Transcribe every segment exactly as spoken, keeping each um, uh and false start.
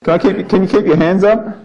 Can I keep? Can you keep your hands up?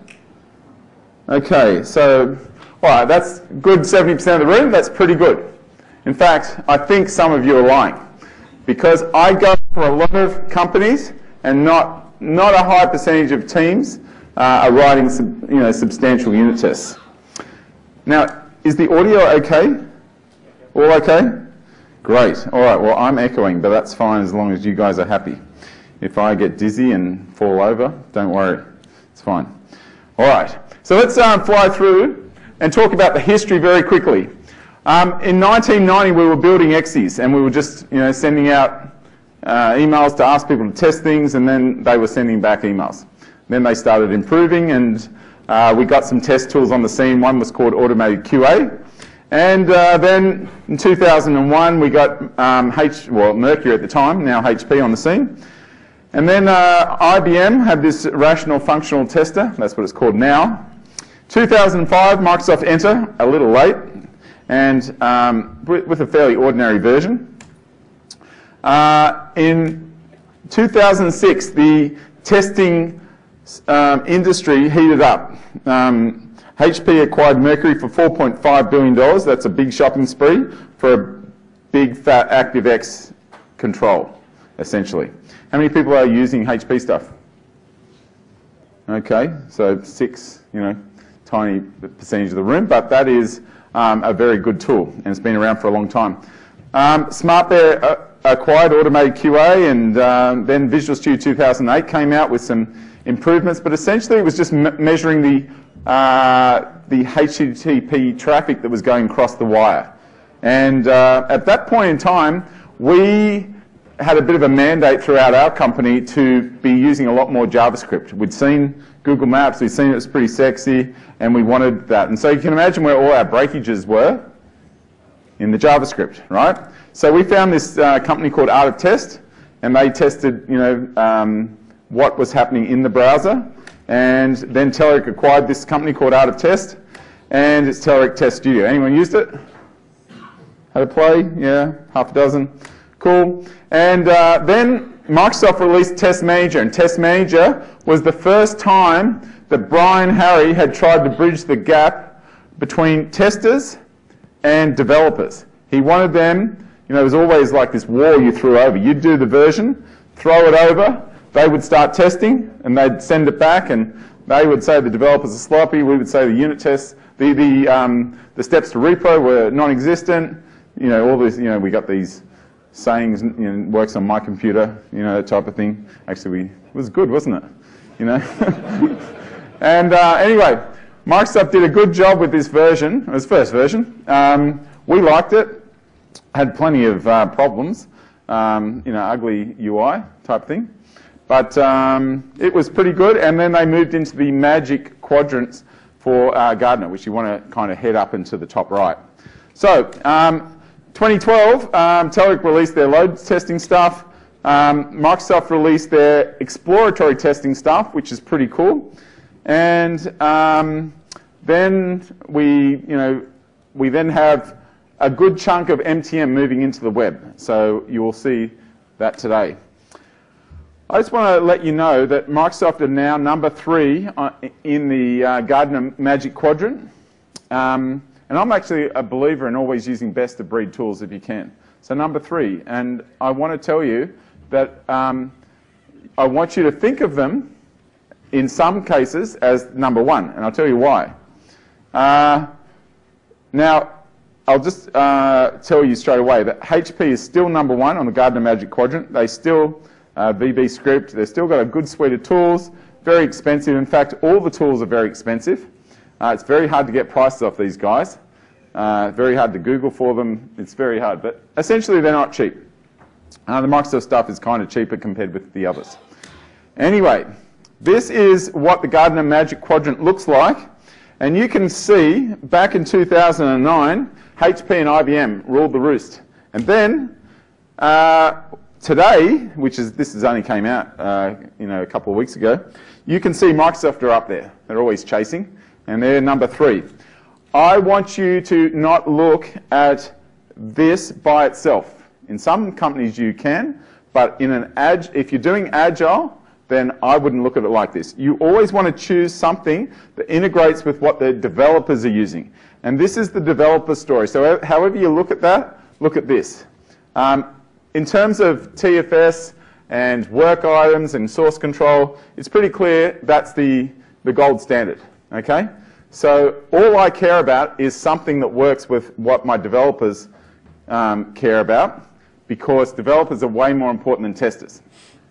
Okay, so all right, that's good. seventy percent of the room. That's pretty good. In fact, I think some of you are lying, because I go for a lot of companies, and not not a high percentage of teams uh, are writing sub, you know substantial unit tests. Now, is the audio okay? All okay? Great. All right. Well, I'm echoing, but that's fine as long as you guys are happy. If I get dizzy and fall over, don't worry. It's fine. All right. So let's um, fly through and talk about the history very quickly. Um, in nineteen ninety, we were building X E S, and we were just you know sending out uh, emails to ask people to test things, and then they were sending back emails. Then they started improving, and uh, we got some test tools on the scene. One was called Automated Q A. And uh, then in two thousand one, we got um, H, well, Mercury at the time, now H P on the scene. And then uh, I B M had this rational functional tester. That's what it's called now. two thousand five, Microsoft Enter, a little late, and um, with a fairly ordinary version. Uh, in two thousand six, the testing um, industry heated up. Um, H P acquired Mercury for four point five billion dollars. That's a big shopping spree for a big, fat ActiveX control, essentially. How many people are using H P stuff? Okay, so six, you know, tiny percentage of the room, but that is um, a very good tool, and it's been around for a long time. Um, SmartBear uh, acquired Automated Q A, and um, then Visual Studio two thousand eight came out with some improvements, but essentially it was just me measuring the Uh, the H T T P traffic that was going across the wire. And uh, at that point in time, we had a bit of a mandate throughout our company to be using a lot more JavaScript. We'd seen Google Maps, we'd seen it was pretty sexy, and we wanted that. And so you can imagine where all our breakages were in the JavaScript, right? So we found this uh, company called Art of Test, and they tested, you know, um, what was happening in the browser. And then Telerik acquired this company called Art of Test, and it's Telerik Test Studio. Anyone used it? Had a play? Yeah, half a dozen. Cool. And uh, then Microsoft released Test Manager, and Test Manager was the first time that Brian Harry had tried to bridge the gap between testers and developers. He wanted them, you know, it was always like this wall you threw over. You'd do the version, throw it over, they would start testing, and they'd send it back, and they would say the developers are sloppy. We would say the unit tests, the the um, the steps to repro were non-existent. You know, all this. You know, we got these sayings. You know, works on my computer. You know, that type of thing. Actually, we it was good, wasn't it? You know. And uh, anyway, Microsoft did a good job with this version. It was first version. Um, we liked it. Had plenty of uh, problems. Um, you know, ugly U I type thing. But um, it was pretty good, and then they moved into the magic quadrants for uh, Gartner, which you want to kind of head up into the top right. So, um, twenty twelve, um, Telerik released their load testing stuff. Um, Microsoft released their exploratory testing stuff, which is pretty cool. And um, then we, you know, we then have a good chunk of M T M moving into the web. So you will see that today. I just want to let you know that Microsoft are now number three in the uh, Gartner Magic Quadrant. Um, and I'm actually a believer in always using best-of-breed tools if you can. So number three. And I want to tell you that um, I want you to think of them, in some cases, as number one. And I'll tell you why. Uh, now, I'll just uh, tell you straight away that H P is still number one on the Gartner Magic Quadrant. They still... Uh, V B Script, they've still got a good suite of tools, very expensive. In fact, all the tools are very expensive. Uh, it's very hard to get prices off these guys. Uh, very hard to Google for them. It's very hard, but essentially they're not cheap. Uh, the Microsoft stuff is kind of cheaper compared with the others. Anyway, this is what the Gartner Magic Quadrant looks like. And you can see, back in two thousand nine, H P and I B M ruled the roost. And then, uh, today, which is, this has only came out, uh, you know, a couple of weeks ago, you can see Microsoft are up there. They're always chasing, and they're number three. I want you to not look at this by itself. In some companies you can, but in an ag if you're doing agile, then I wouldn't look at it like this. You always want to choose something that integrates with what the developers are using. And this is the developer story. So however you look at that, look at this. Um, in terms of T F S and work items and source control, it's pretty clear that's the, the gold standard. Okay? So all I care about is something that works with what my developers um, care about, because developers are way more important than testers.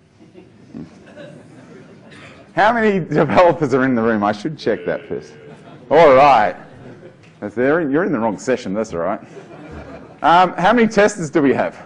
How many developers are in the room? I should check that first. All right. That's there. You're in the wrong session. That's all right. Um, how many testers do we have?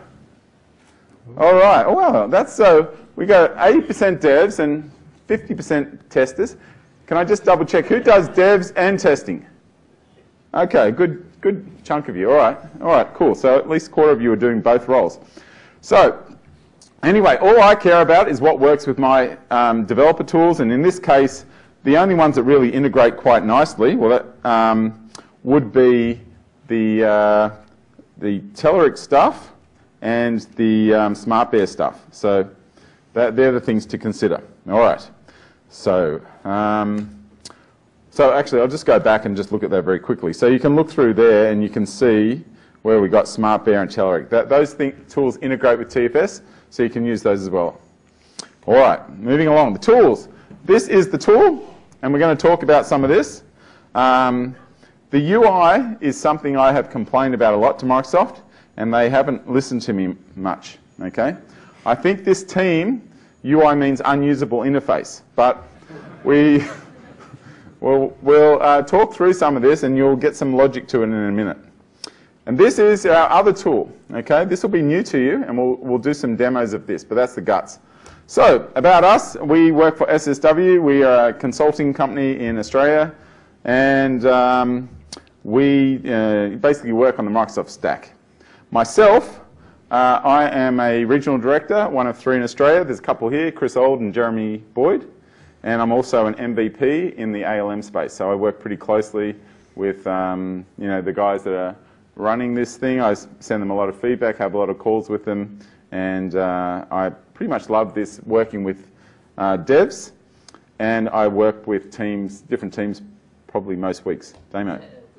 All right. Well, that's so. We got eighty percent devs and fifty percent testers. Can I just double check who does devs and testing? Okay, good, good chunk of you. All right. All right. Cool. So at least a quarter of you are doing both roles. So. Anyway, all I care about is what works with my um, developer tools, and in this case, the only ones that really integrate quite nicely, well, that um, would be the uh, the Telerik stuff and the um, SmartBear stuff. So that, they're the things to consider. All right. So um, so actually, I'll just go back and just look at that very quickly. So you can look through there, and you can see where we got SmartBear and Telerik. That, those thing, tools integrate with T F S. So you can use those as well. All right, moving along. The tools. This is the tool, and we're going to talk about some of this. Um, the U I is something I have complained about a lot to Microsoft, and they haven't listened to me much. Okay, I think this team, U I means unusable interface, but we will we'll, uh, talk through some of this, and you'll get some logic to it in a minute. And this is our other tool, okay? This will be new to you, and we'll, we'll do some demos of this, but that's the guts. So, about us, we work for S S W. We are a consulting company in Australia, and um, we uh, basically work on the Microsoft stack. Myself, uh, I am a regional director, one of three in Australia. There's a couple here, Chris Old and Jeremy Boyd, and I'm also an M V P in the A L M space, so I work pretty closely with um, you know, the guys that are running this thing. I send them a lot of feedback, have a lot of calls with them, and uh, I pretty much love this, working with uh, devs, and I work with teams, different teams, probably most weeks. Damo.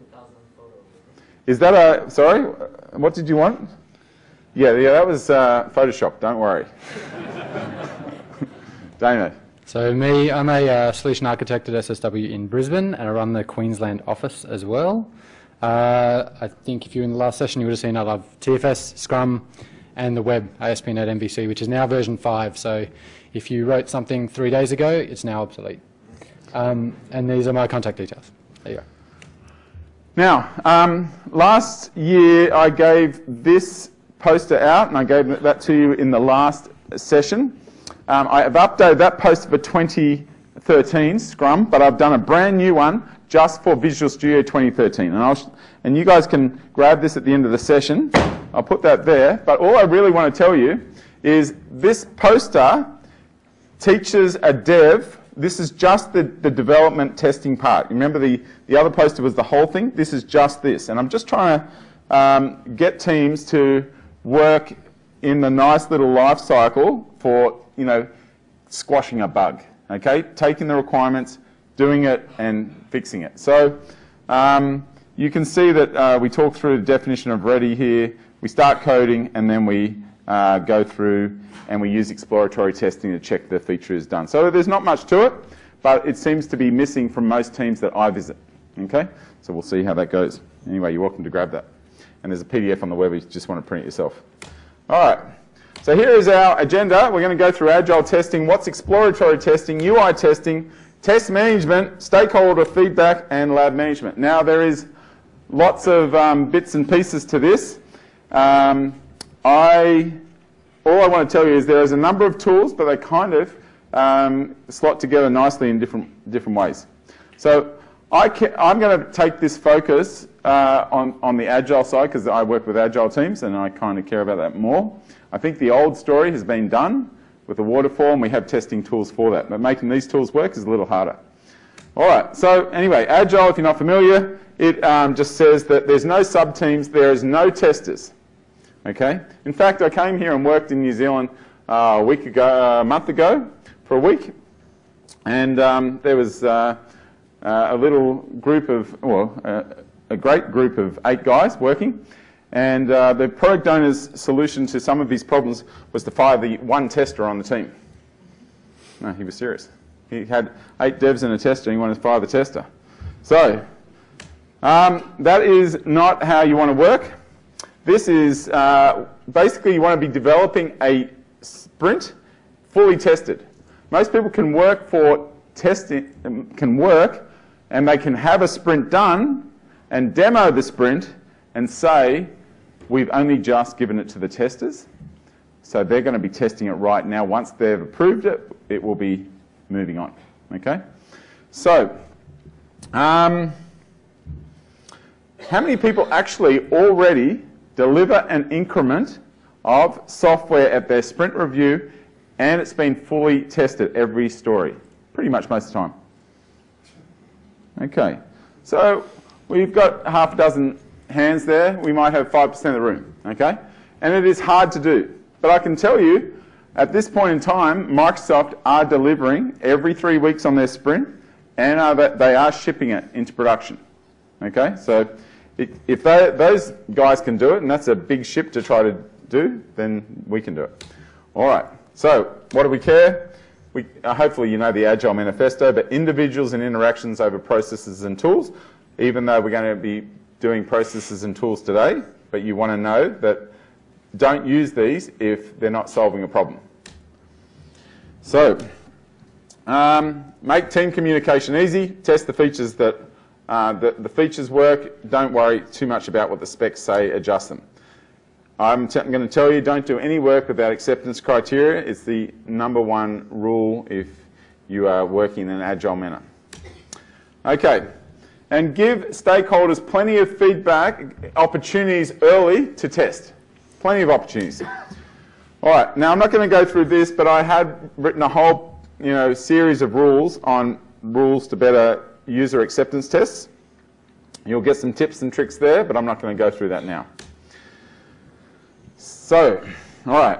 Is that a, sorry, what did you want? Yeah, yeah, that was uh, Photoshop, don't worry. Damo. So me, I'm a uh, solution architect at S S W in Brisbane, and I run the Queensland office as well. Uh, I think if you were in the last session, you would have seen I love T F S, Scrum, and the web, A S P dot NET M V C, which is now version five. So if you wrote something three days ago, it's now obsolete. Um, and these are my contact details. There you go. Now, um, last year I gave this poster out, and I gave that to you in the last session. Um, I have updated that poster for twenty thirteen Scrum, but I've done a brand new one just for Visual Studio twenty thirteen. And, I'll, and you guys can grab this at the end of the session. I'll put that there. But all I really want to tell you is this poster teaches a dev. This is just the, the development testing part. Remember the, the other poster was the whole thing? This is just this. And I'm just trying to um, get teams to work in the nice little life cycle for, you know, squashing a bug. Okay? Taking the requirements, doing it, and fixing it. So um, you can see that uh, we talk through the definition of ready here. We start coding, and then we uh, go through and we use exploratory testing to check the feature is done. So there's not much to it, but it seems to be missing from most teams that I visit. Okay? So we'll see how that goes. Anyway, you're welcome to grab that. And there's a P D F on the web if you just want to print it yourself. All right. So here is our agenda. We're going to go through agile testing, what's exploratory testing, U I testing, test management, stakeholder feedback, and lab management. Now there is lots of um, bits and pieces to this. Um, I, all I want to tell you is there is a number of tools, but they kind of um, slot together nicely in different different ways. So I can, I'm going to take this focus uh, on, on the agile side because I work with agile teams and I kind of care about that more. I think the old story has been done with the waterfall, and we have testing tools for that. But making these tools work is a little harder. All right, so anyway, agile, if you're not familiar, it um, just says that there's no sub-teams, there is no testers. Okay? In fact, I came here and worked in New Zealand uh, a week ago, uh, a month ago, for a week, and um, there was uh, uh, a little group of, well, uh, a great group of eight guys working, and uh, the product owner's solution to some of these problems was to fire the one tester on the team. No, he was serious. He had eight devs and a tester, and he wanted to fire the tester. So, um, that is not how you want to work. This is, uh, basically you want to be developing a sprint fully tested. Most people can work for testing, can work, and they can have a sprint done and demo the sprint and say, we've only just given it to the testers, so they're going to be testing it right now. Once they've approved it, it will be moving on. Okay? So, um, how many people actually already deliver an increment of software at their sprint review and it's been fully tested every story? Pretty much most of the time. Okay, so we've got half a dozen hands there. We might have five percent of the room, okay? And it is hard to do. But I can tell you, at this point in time, Microsoft are delivering every three weeks on their sprint, and are, they are shipping it into production, okay? So if they, those guys can do it, and that's a big ship to try to do, then we can do it. All right, so what do we care? We, uh, hopefully you know the Agile Manifesto, but individuals and interactions over processes and tools, even though we're going to be doing processes and tools today, but you want to know that don't use these if they're not solving a problem. So, um, make team communication easy, test the features that uh, the, the features work, don't worry too much about what the specs say, adjust them. I'm, t I'm going to tell you, don't do any work without acceptance criteria. It's the number one rule if you are working in an agile manner. Okay, and give stakeholders plenty of feedback, opportunities early to test. Plenty of opportunities. All right, now I'm not going to go through this, but I had written a whole you know, series of rules on rules to better user acceptance tests. You'll get some tips and tricks there, but I'm not going to go through that now. So, all right.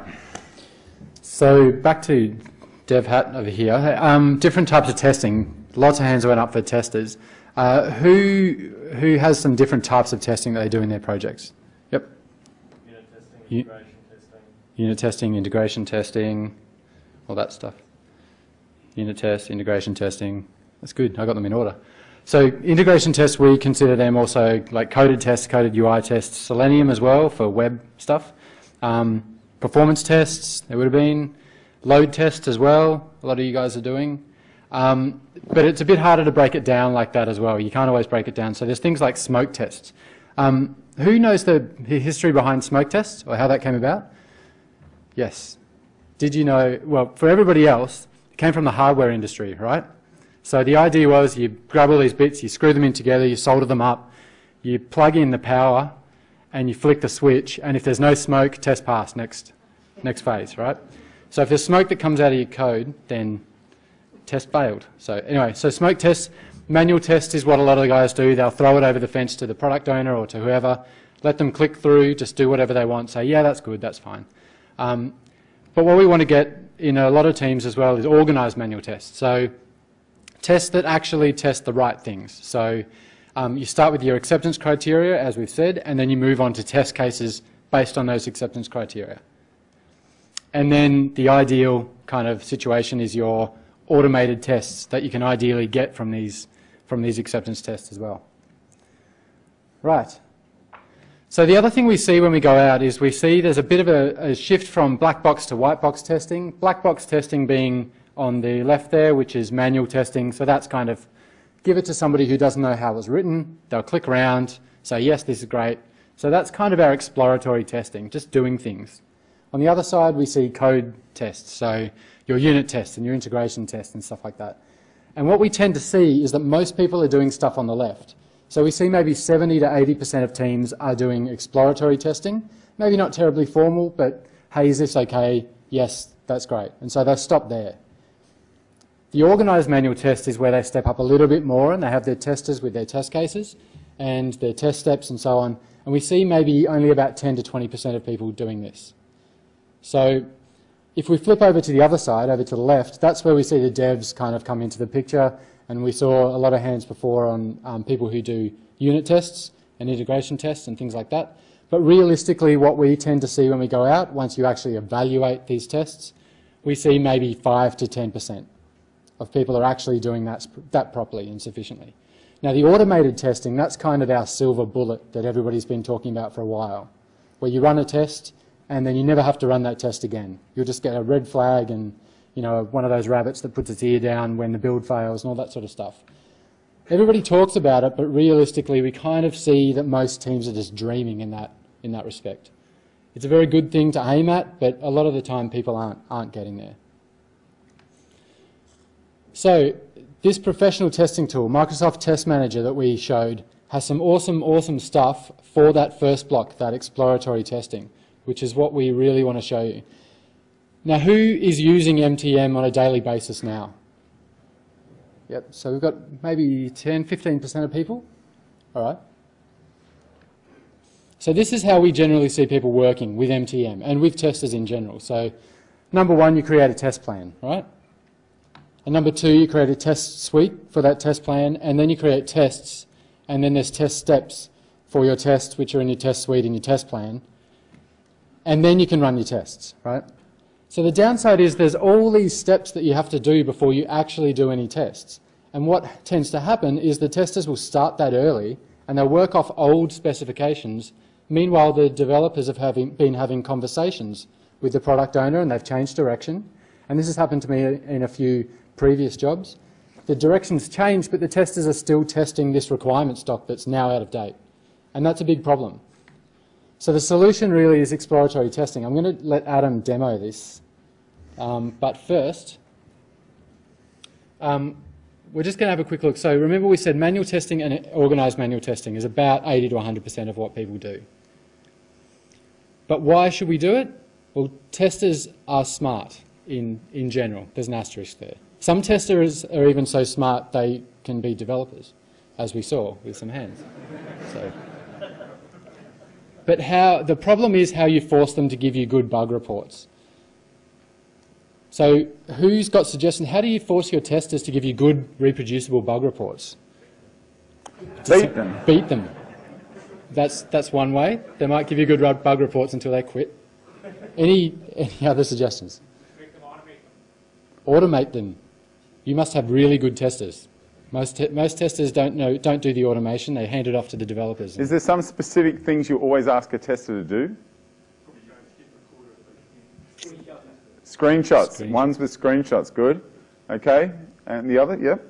So back to Dev Hat over here. Um, different types of testing. Lots of hands went up for testers. Uh, who who has some different types of testing that they do in their projects? Yep. Unit testing, U integration testing. Unit testing, integration testing, all that stuff. Unit test, integration testing. That's good. I got them in order. So integration tests, we consider them also like coded tests, coded U I tests, Selenium as well for web stuff. Um, performance tests, there would have been. Load tests as well, a lot of you guys are doing. Um, but it's a bit harder to break it down like that as well. You can't always break it down. So there's things like smoke tests. Um, who knows the history behind smoke tests or how that came about? Yes. Did you know, well, for everybody else, it came from the hardware industry, right? So the idea was you grab all these bits, you screw them in together, you solder them up, you plug in the power, and you flick the switch, and if there's no smoke, test pass, next, next phase, right? So if there's smoke that comes out of your code, then test failed. So anyway, so smoke tests, manual test is what a lot of the guys do. They'll throw it over the fence to the product owner or to whoever, let them click through, just do whatever they want, say, yeah, that's good, that's fine. Um, but what we want to get in a lot of teams as well is organised manual tests. So tests that actually test the right things. So um, you start with your acceptance criteria, as we've said, and then you move on to test cases based on those acceptance criteria. And then the ideal kind of situation is your automated tests that you can ideally get from these, from these acceptance tests as well. Right. So the other thing we see when we go out is we see there's a bit of a, a shift from black box to white box testing. Black box testing being on the left there, which is manual testing. So that's kind of give it to somebody who doesn't know how it was written. They'll click around, say, yes, this is great. So that's kind of our exploratory testing, just doing things. On the other side, we see code tests, so your unit tests and your integration tests and stuff like that. And what we tend to see is that most people are doing stuff on the left. So we see maybe seventy to eighty percent of teams are doing exploratory testing. Maybe not terribly formal, but hey, is this okay? Yes, that's great. And so they stop there. The organised manual test is where they step up a little bit more and they have their testers with their test cases and their test steps and so on. And we see maybe only about ten to twenty percent of people doing this. So if we flip over to the other side, over to the left, that's where we see the devs kind of come into the picture, and we saw a lot of hands before on um, people who do unit tests and integration tests and things like that. But realistically, what we tend to see when we go out, once you actually evaluate these tests, we see maybe five to ten percent of people are actually doing that, that properly and sufficiently. Now, the automated testing, that's kind of our silver bullet that everybody's been talking about for a while, where you run a test and then you never have to run that test again. You'll just get a red flag and, you know, one of those rabbits that puts its ear down when the build fails and all that sort of stuff. Everybody talks about it, but realistically, we kind of see that most teams are just dreaming in that, in that respect. It's a very good thing to aim at, but a lot of the time people aren't, aren't getting there. So this professional testing tool, Microsoft Test Manager that we showed, has some awesome, awesome stuff for that first block, that exploratory testing, which is what we really want to show you. Now, who is using M T M on a daily basis now? Yep, so we've got maybe ten, fifteen percent of people. All right. So this is how we generally see people working with M T M and with testers in general. So number one, you create a test plan, right? And number two, you create a test suite for that test plan, and then you create tests, and then there's test steps for your tests, which are in your test suite and your test plan. And then you can run your tests, right? So the downside is there's all these steps that you have to do before you actually do any tests. And what tends to happen is the testers will start that early and they'll work off old specifications. Meanwhile, the developers have having, been having conversations with the product owner and they've changed direction. And this has happened to me in a few previous jobs. The direction's changed, but the testers are still testing this requirement stock that's now out of date. And that's a big problem. So the solution really is exploratory testing. I'm going to let Adam demo this. Um, but first, um, we're just going to have a quick look. So remember we said manual testing and organised manual testing is about eighty to one hundred percent of what people do. But why should we do it? Well, testers are smart in, in general. There's an asterisk there. Some testers are even so smart they can be developers, as we saw with some hands. So. But how, the problem is how you force them to give you good bug reports. So who's got suggestions? How do you force your testers to give you good, reproducible bug reports? Beat them. Beat them. That's, that's one way. They might give you good bug reports until they quit. Any, any other suggestions? Make them automate them. Automate them. You must have really good testers. Most, te most testers don't, know, don't do the automation. They hand it off to the developers. Is there some specific things you always ask a tester to do? Screenshots. Screenshot. Ones with screenshots. Good. Okay. And the other? Yep.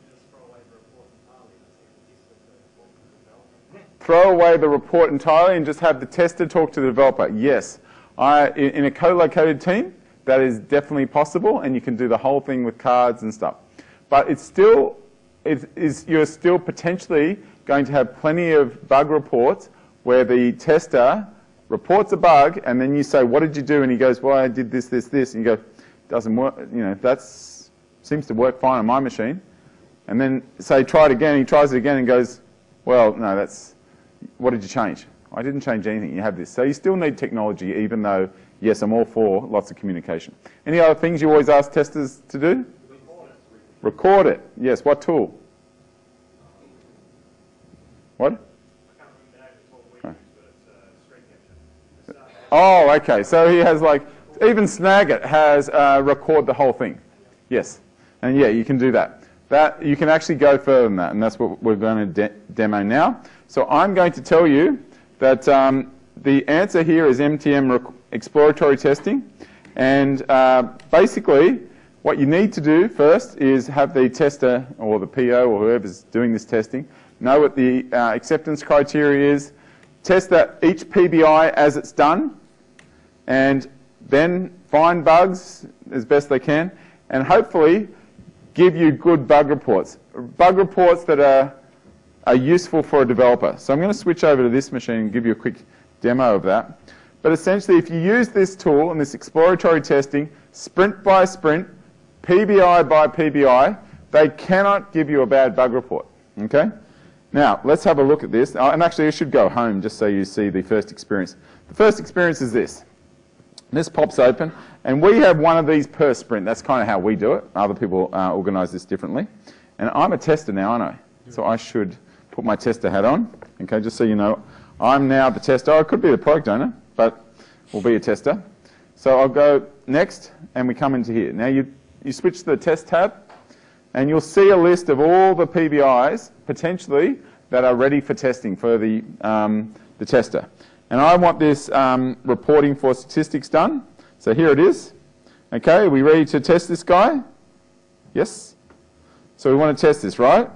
Throw away the report entirely and just have the tester talk to the developer. Yes. I, in a co-located team, that is definitely possible, and you can do the whole thing with cards and stuff. But it's still, it is, you're still potentially going to have plenty of bug reports where the tester reports a bug, and then you say, what did you do? And he goes, well, I did this, this, this. And you go, doesn't work. You know, that seems to work fine on my machine. And then say, try it again. He tries it again and goes, well, no, that's, what did you change? I didn't change anything. You have this. So you still need technology, even though, yes, I'm all for lots of communication. Any other things you always ask testers to do? Record it. Yes. What tool? What? Oh, okay. So he has like, even Snagit has uh, record the whole thing. Yes. And yeah, you can do that. That you can actually go further than that, and that's what we're going to de demo now. So I'm going to tell you that um, the answer here is M T M exploratory testing. And uh, basically, what you need to do first is have the tester or the P O or whoever's doing this testing know what the uh, acceptance criteria is, test that each P B I as it's done, and then find bugs as best they can, and hopefully give you good bug reports. Bug reports that are, are useful for a developer. So I'm going to switch over to this machine and give you a quick demo of that. But essentially, if you use this tool and this exploratory testing, sprint by sprint, P B I by P B I, they cannot give you a bad bug report. Okay? Now, let's have a look at this. Oh, and actually, you should go home just so you see the first experience. The first experience is this. This pops open, and we have one of these per sprint. That's kind of how we do it. Other people uh, organise this differently. And I'm a tester now, aren't I? So I should put my tester hat on. Okay, just so you know, I'm now the tester. I could be the product owner, but we'll be a tester. So I'll go next, and we come into here. Now you, you switch to the test tab, and you'll see a list of all the P B Is, potentially, that are ready for testing for the, um, the tester. And I want this um, reporting for statistics done. So here it is. Okay, are we ready to test this guy? Yes? So we want to test this, right?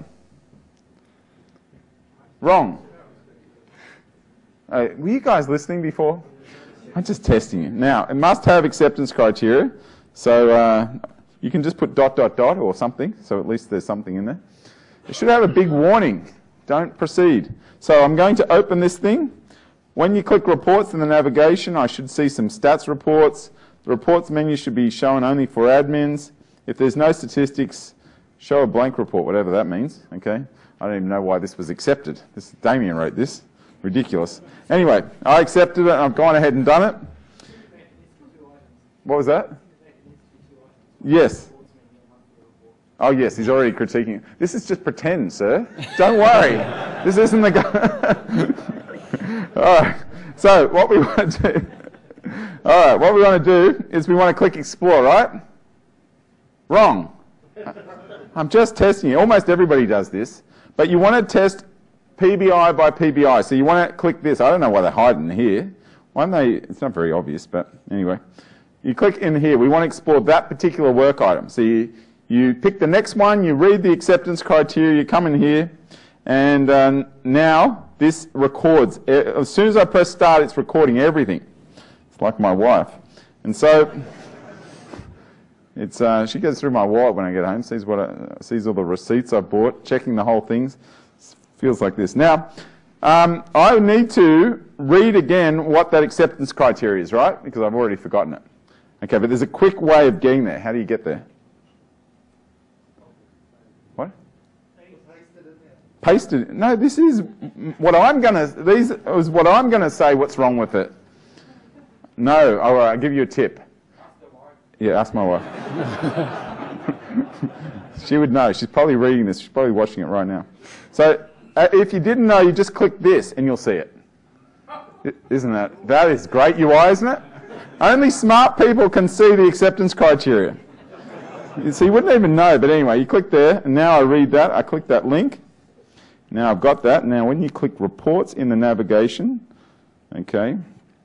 Wrong. Uh, were you guys listening before? I'm just testing you. Now, it must have acceptance criteria. So uh, you can just put dot, dot, dot or something. So at least there's something in there. It should have a big warning. Don't proceed. So I'm going to open this thing. When you click reports in the navigation, I should see some stats reports. The reports menu should be shown only for admins. If there's no statistics, show a blank report, whatever that means. Okay, I don't even know why this was accepted. This Damien wrote this. Ridiculous. Anyway, I accepted it and I've gone ahead and done it. What was that? Yes. Oh yes, he's already critiquing it. This is just pretend, sir. Don't worry. This isn't the guy. All right, so what we want to do, all right, what we want to do is we want to click explore, right? Wrong. I'm just testing you. Almost everybody does this, but you want to test P B I by P B I. So you want to click this. I don't know why they're hiding here. Why don't they? It's not very obvious, but anyway. You click in here. We want to explore that particular work item. So you, you pick the next one, you read the acceptance criteria, you come in here, and uh, now this records. As soon as I press start, it's recording everything. It's like my wife. And so it's uh, she goes through my wallet when I get home, sees what I, sees all the receipts I bought, checking the whole things. Feels like this. Now, um, I need to read again what that acceptance criteria is, right? Because I've already forgotten it. Okay, but there's a quick way of getting there. How do you get there? What? Pasted. No, this is what I'm gonna. These is what I'm gonna say. What's wrong with it? No. All right. I'll give you a tip. Yeah, ask my wife. She would know. She's probably reading this. She's probably watching it right now. So, uh, if you didn't know, you just click this and you'll see it. Isn't that? That is great U I, isn't it? Only smart people can see the acceptance criteria. So you wouldn't even know, but anyway, you click there, and now I read that. I click that link. Now I've got that. Now when you click reports in the navigation, okay,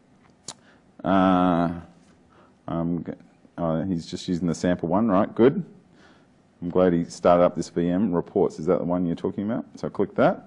uh, um, oh, he's just using the sample one, right? Good. I'm glad he started up this V M. Reports, is that the one you're talking about? So I click that.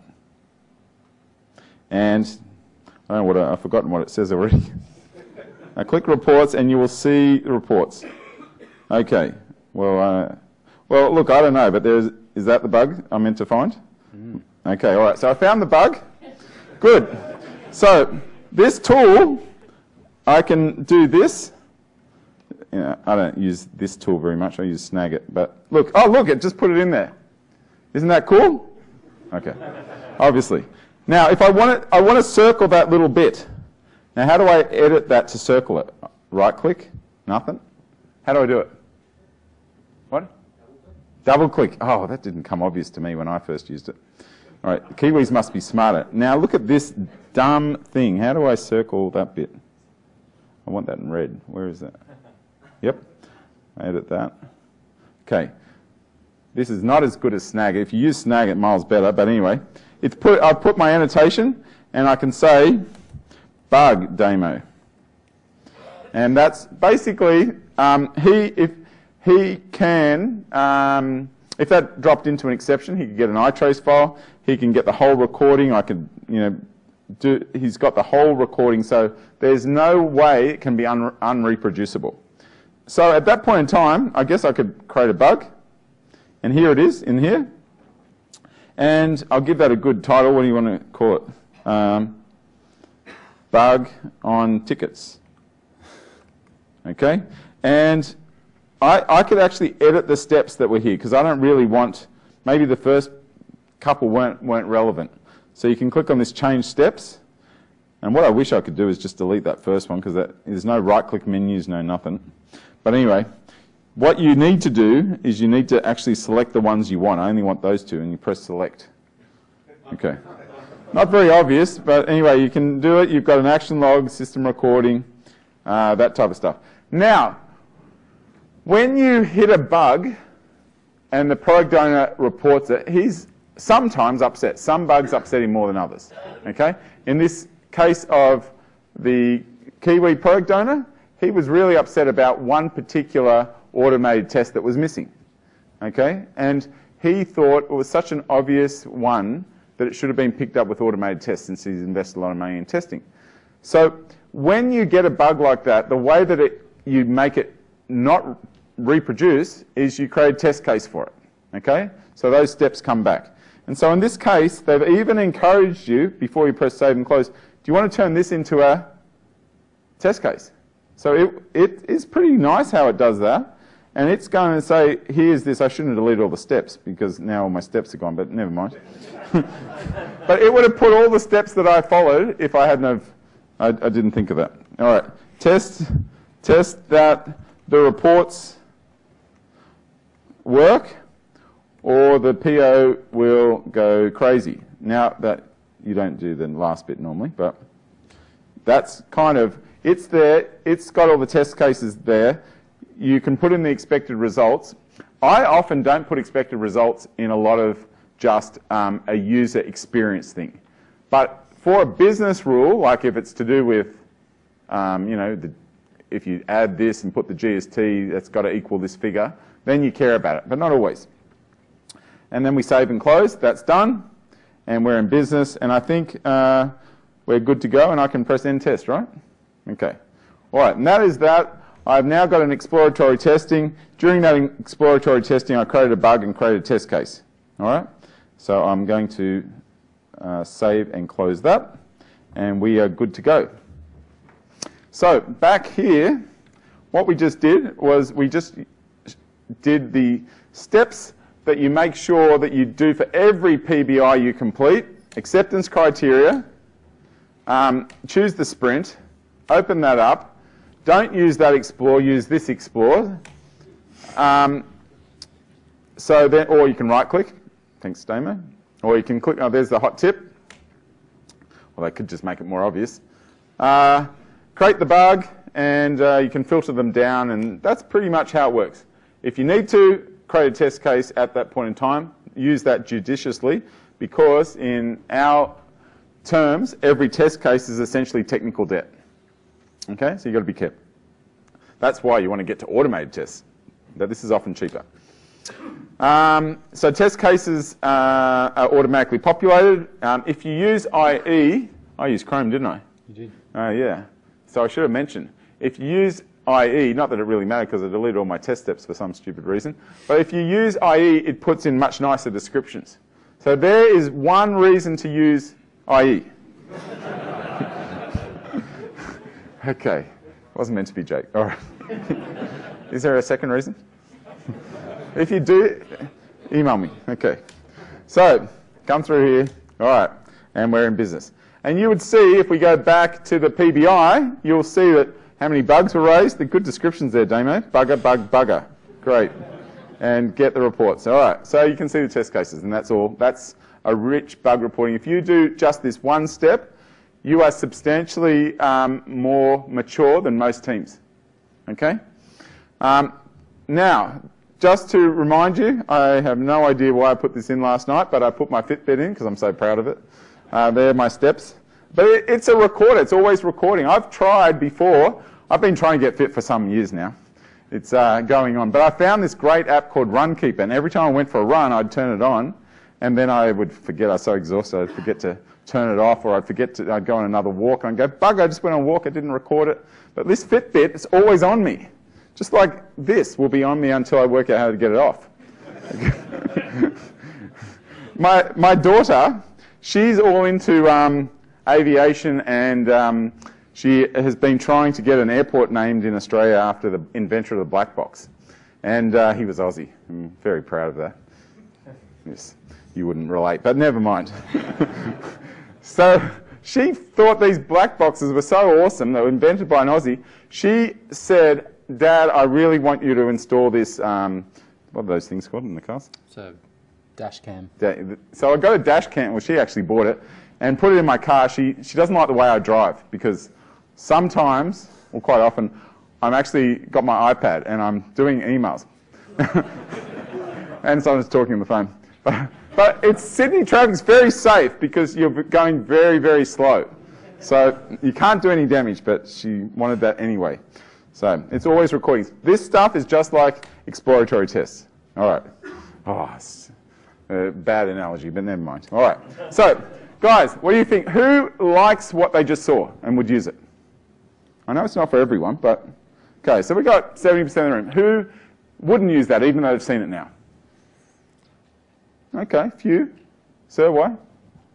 And I don't know what I, I've forgotten what it says already. I click reports and you will see the reports. Okay. Well, uh, well, look, I don't know, but there's, is that the bug I meant to find? Mm. Okay, all right. So I found the bug. Good. So this tool, I can do this. You know, I don't use this tool very much. I use Snagit. But look, oh, look, it just put it in there. Isn't that cool? Okay, obviously. Now, if I want to, I want to circle that little bit. Now, how do I edit that to circle it? Right click? Nothing? How do I do it? What? Double click. Oh, that didn't come obvious to me when I first used it. All right, the Kiwis must be smarter. Now, look at this dumb thing. How do I circle that bit? I want that in red. Where is that? Yep, I edit that. Okay, this is not as good as Snagit. If you use Snagit, miles better, but anyway. It's put, I've put my annotation, and I can say bug demo. And that's basically, um, he, if he can, um, if that dropped into an exception, he could get an iTrace file, he can get the whole recording, I could, you know, do, he's got the whole recording, so there's no way it can be un unreproducible. So at that point in time, I guess I could create a bug, and here it is in here, and I'll give that a good title. What do you want to call it? Um, bug on tickets. Okay, and I, I could actually edit the steps that were here because I don't really want, maybe the first couple weren't, weren't relevant. So you can click on this change steps, And what I wish I could do is just delete that first one because there's no right-click menus, no nothing. But anyway, what you need to do is you need to actually select the ones you want. I only want those two, and you press select. Okay. Not very obvious, but anyway, you can do it. You've got an action log, system recording, uh, that type of stuff. Now, when you hit a bug and the product owner reports it, he's sometimes upset. Some bugs upset him more than others. Okay? In this case of the Kiwi product owner, he was really upset about one particular automated test that was missing. Okay? And he thought it was such an obvious one that it should have been picked up with automated tests since he's invested a lot of money in testing. So when you get a bug like that, the way that it, you make it not reproduce is you create a test case for it. Okay? So those steps come back. And so in this case, they've even encouraged you, before you press save and close, do you want to turn this into a test case? So it, it is pretty nice how it does that. And it's going to say, here's this. I shouldn't have deleted all the steps because now all my steps are gone, but never mind. But it would have put all the steps that I followed if I hadn't have, I, I didn't think of that. All right, test, test that the reports work or the P O will go crazy. Now that you don't do the last bit normally, but that's kind of, it's there, it's got all the test cases there. You can put in the expected results. I often don't put expected results in a lot of just um, a user experience thing. But for a business rule, like if it's to do with, um, you know, the, if you add this and put the G S T, that's got to equal this figure, then you care about it, but not always. And then we save and close. That's done. And we're in business. And I think uh, we're good to go. And I can press end test, right? Okay. All right. And that is that. I've now got an exploratory testing. During that exploratory testing, I created a bug and created a test case. All right? So I'm going to uh, save and close that. And we are good to go. So back here, what we just did was we just did the steps that you make sure that you do for every P B I you complete. Acceptance criteria. Um, choose the sprint. Open that up. Don't use that explore, use this explore. Um, so then, or you can right click. Thanks, Damo. Or you can click, oh, there's the hot tip. Well, they could just make it more obvious. Uh, create the bug, and uh, you can filter them down, and that's pretty much how it works. If you need to, create a test case at that point in time. Use that judiciously, because in our terms, every test case is essentially technical debt. Okay, so you've got to be careful. That's why you want to get to automated tests. That this is often cheaper. Um, so test cases uh, are automatically populated. Um, if you use I E, I used Chrome, didn't I? You did. Oh, yeah. So I should have mentioned, if you use I E, not that it really mattered because I deleted all my test steps for some stupid reason, but if you use I E, it puts in much nicer descriptions. So there is one reason to use I E. Okay. Wasn't meant to be Jake. All right. Is there a second reason? If you do, email me. Okay. So, come through here. All right. And we're in business. And you would see, if we go back to the P B I, you'll see that how many bugs were raised. The good descriptions there, Damo. Bugger, bug, bugger. Great. And get the reports. All right. So you can see the test cases, and that's all. That's a rich bug reporting. If you do just this one step, you are substantially um, more mature than most teams. Okay? Um, now, just to remind you, I have no idea why I put this in last night, but I put my Fitbit in because I'm so proud of it. Uh, there are my steps. But it, it's a recorder. It's always recording. I've tried before. I've been trying to get fit for some years now. It's uh, going on. But I found this great app called Runkeeper, and every time I went for a run, I'd turn it on, and then I would forget. I was so exhausted, I'd forget to turn it off, or I'd forget to, I'd go on another walk, and I'd go, bugger, I just went on a walk, I didn't record it. But this Fitbit is always on me. Just like this will be on me until I work out how to get it off. my, my daughter, she's all into um, aviation, and um, she has been trying to get an airport named in Australia after the inventor of the black box. And uh, he was Aussie. I'm very proud of that. Yes, you wouldn't relate, but never mind. So she thought these black boxes were so awesome. They were invented by an Aussie. She said, Dad, I really want you to install this, um, what are those things called in the cars? So, dash cam. Da- So I got a dash cam, well, she actually bought it, and put it in my car. She, she doesn't like the way I drive because sometimes, or quite often, I'm actually got my iPad and I'm doing emails. And someone's talking on the phone. But, but it's Sydney traffic's very safe because you're going very, very slow. So you can't do any damage, but she wanted that anyway. So it's always recordings. This stuff is just like exploratory tests. All right. Oh, it's a bad analogy, but never mind. All right. So, guys, what do you think? Who likes what they just saw and would use it? I know it's not for everyone, but okay. So we got seventy percent of the room. Who wouldn't use that, even though they've seen it now? Okay, few. Sir, why? Automate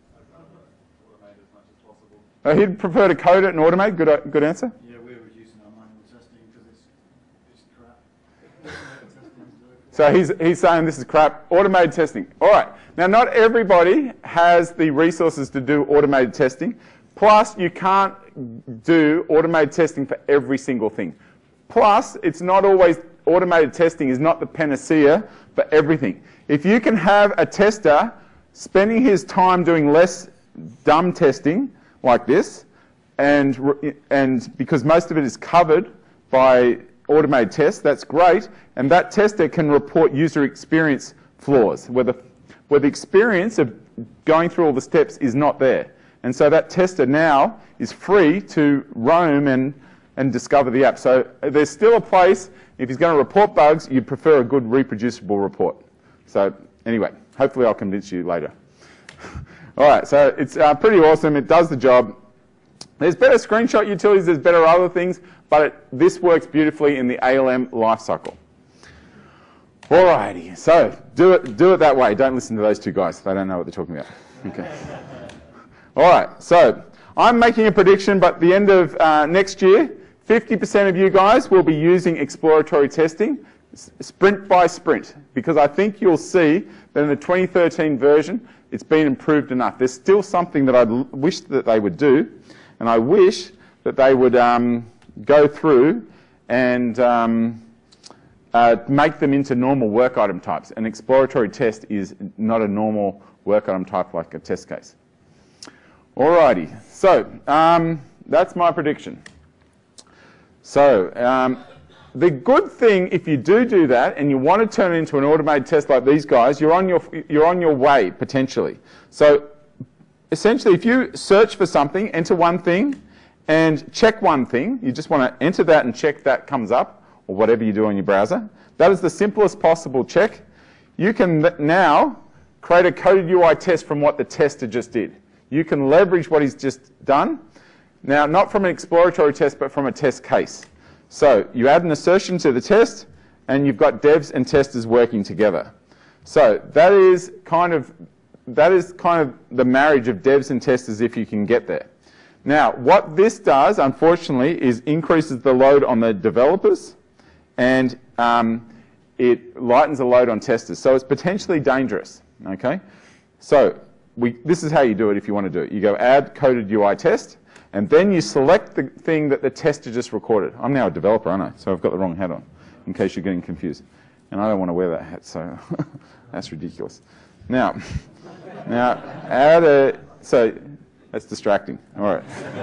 as much as possible. Uh, he'd prefer to code it and automate. Good, uh, good answer. Yeah, we're reducing our manual testing because it's, it's crap. So he's, he's saying this is crap. Automated testing. All right. Now, not everybody has the resources to do automated testing. Plus, you can't do automated testing for every single thing. Plus, it's not always, automated testing is not the panacea for everything. If you can have a tester spending his time doing less dumb testing like this, and, and because most of it is covered by automated tests, that's great, and that tester can report user experience flaws, where the, where the experience of going through all the steps is not there. And so that tester now is free to roam and, and discover the app. So there's still a place, if he's going to report bugs, you'd prefer a good reproducible report. So anyway, hopefully I'll convince you later. All right, so it's uh, pretty awesome. It does the job. There's better screenshot utilities, there's better other things, but it, this works beautifully in the A L M lifecycle. Alrighty, so do it, do it that way. Don't listen to those two guys. They don't know what they're talking about. Okay. All right, so I'm making a prediction, but at the end of uh, next year, fifty percent of you guys will be using exploratory testing, sprint by sprint, because I think you'll see that in the twenty thirteen version, it's been improved enough. There's still something that I wish that they would do, and I wish that they would um, go through and um, uh, make them into normal work item types. An exploratory test is not a normal work item type like a test case. Alrighty, so um, that's my prediction. So um, the good thing, if you do do that and you want to turn it into an automated test like these guys, you're on your, you're on your way, potentially. So essentially, if you search for something, enter one thing, and check one thing, you just want to enter that and check that comes up, or whatever you do on your browser. That is the simplest possible check. You can now create a coded U I test from what the tester just did. You can leverage what he's just done. Now, not from an exploratory test, but from a test case. So you add an assertion to the test, and you've got devs and testers working together. So that is kind of that is kind of the marriage of devs and testers if you can get there. Now, what this does, unfortunately, is increases the load on the developers, and um, it lightens the load on testers. So it's potentially dangerous. Okay, so we, this is how you do it if you want to do it. You go add coded U I test, and then you select the thing that the tester just recorded. I'm now a developer, aren't I? So I've got the wrong hat on, in case you're getting confused. And I don't want to wear that hat, so that's ridiculous. Now, now add a, so that's distracting. All right.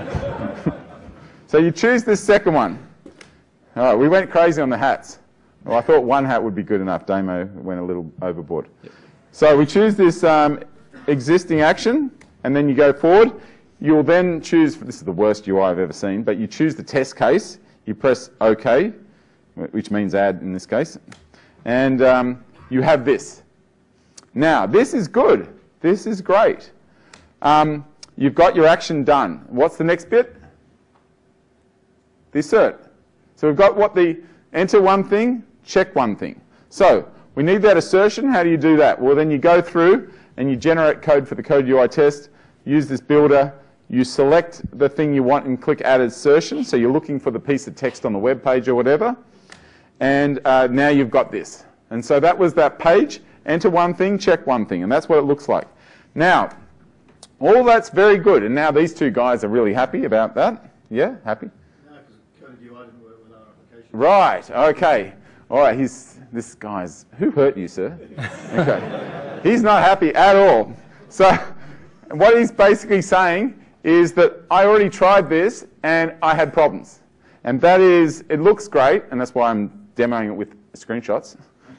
So you choose this second one. All right, we went crazy on the hats. Well, I thought one hat would be good enough. Damo went a little overboard. Yep. So we choose this um, existing action, and then you go forward. You'll then choose, this is the worst U I I've ever seen, but you choose the test case, you press OK, which means add in this case, and um, you have this. Now, this is good. This is great. Um, you've got your action done. What's the next bit? The assert. So we've got what the enter one thing, check one thing. So we need that assertion. How do you do that? Well, then you go through and you generate code for the code U I test, use this builder, you select the thing you want and click add assertion. So you're looking for the piece of text on the web page or whatever. And uh, now you've got this. And so that was that page. Enter one thing, check one thing. And that's what it looks like. Now, All that's very good. And now these two guys are really happy about that. Yeah, happy? No, because coded U I didn't work with our application. Right, okay. All right, he's, this guy's, who hurt you, sir? Okay. He's not happy at all. So what he's basically saying is that I already tried this and I had problems. And that is, it looks great, and that's why I'm demoing it with screenshots.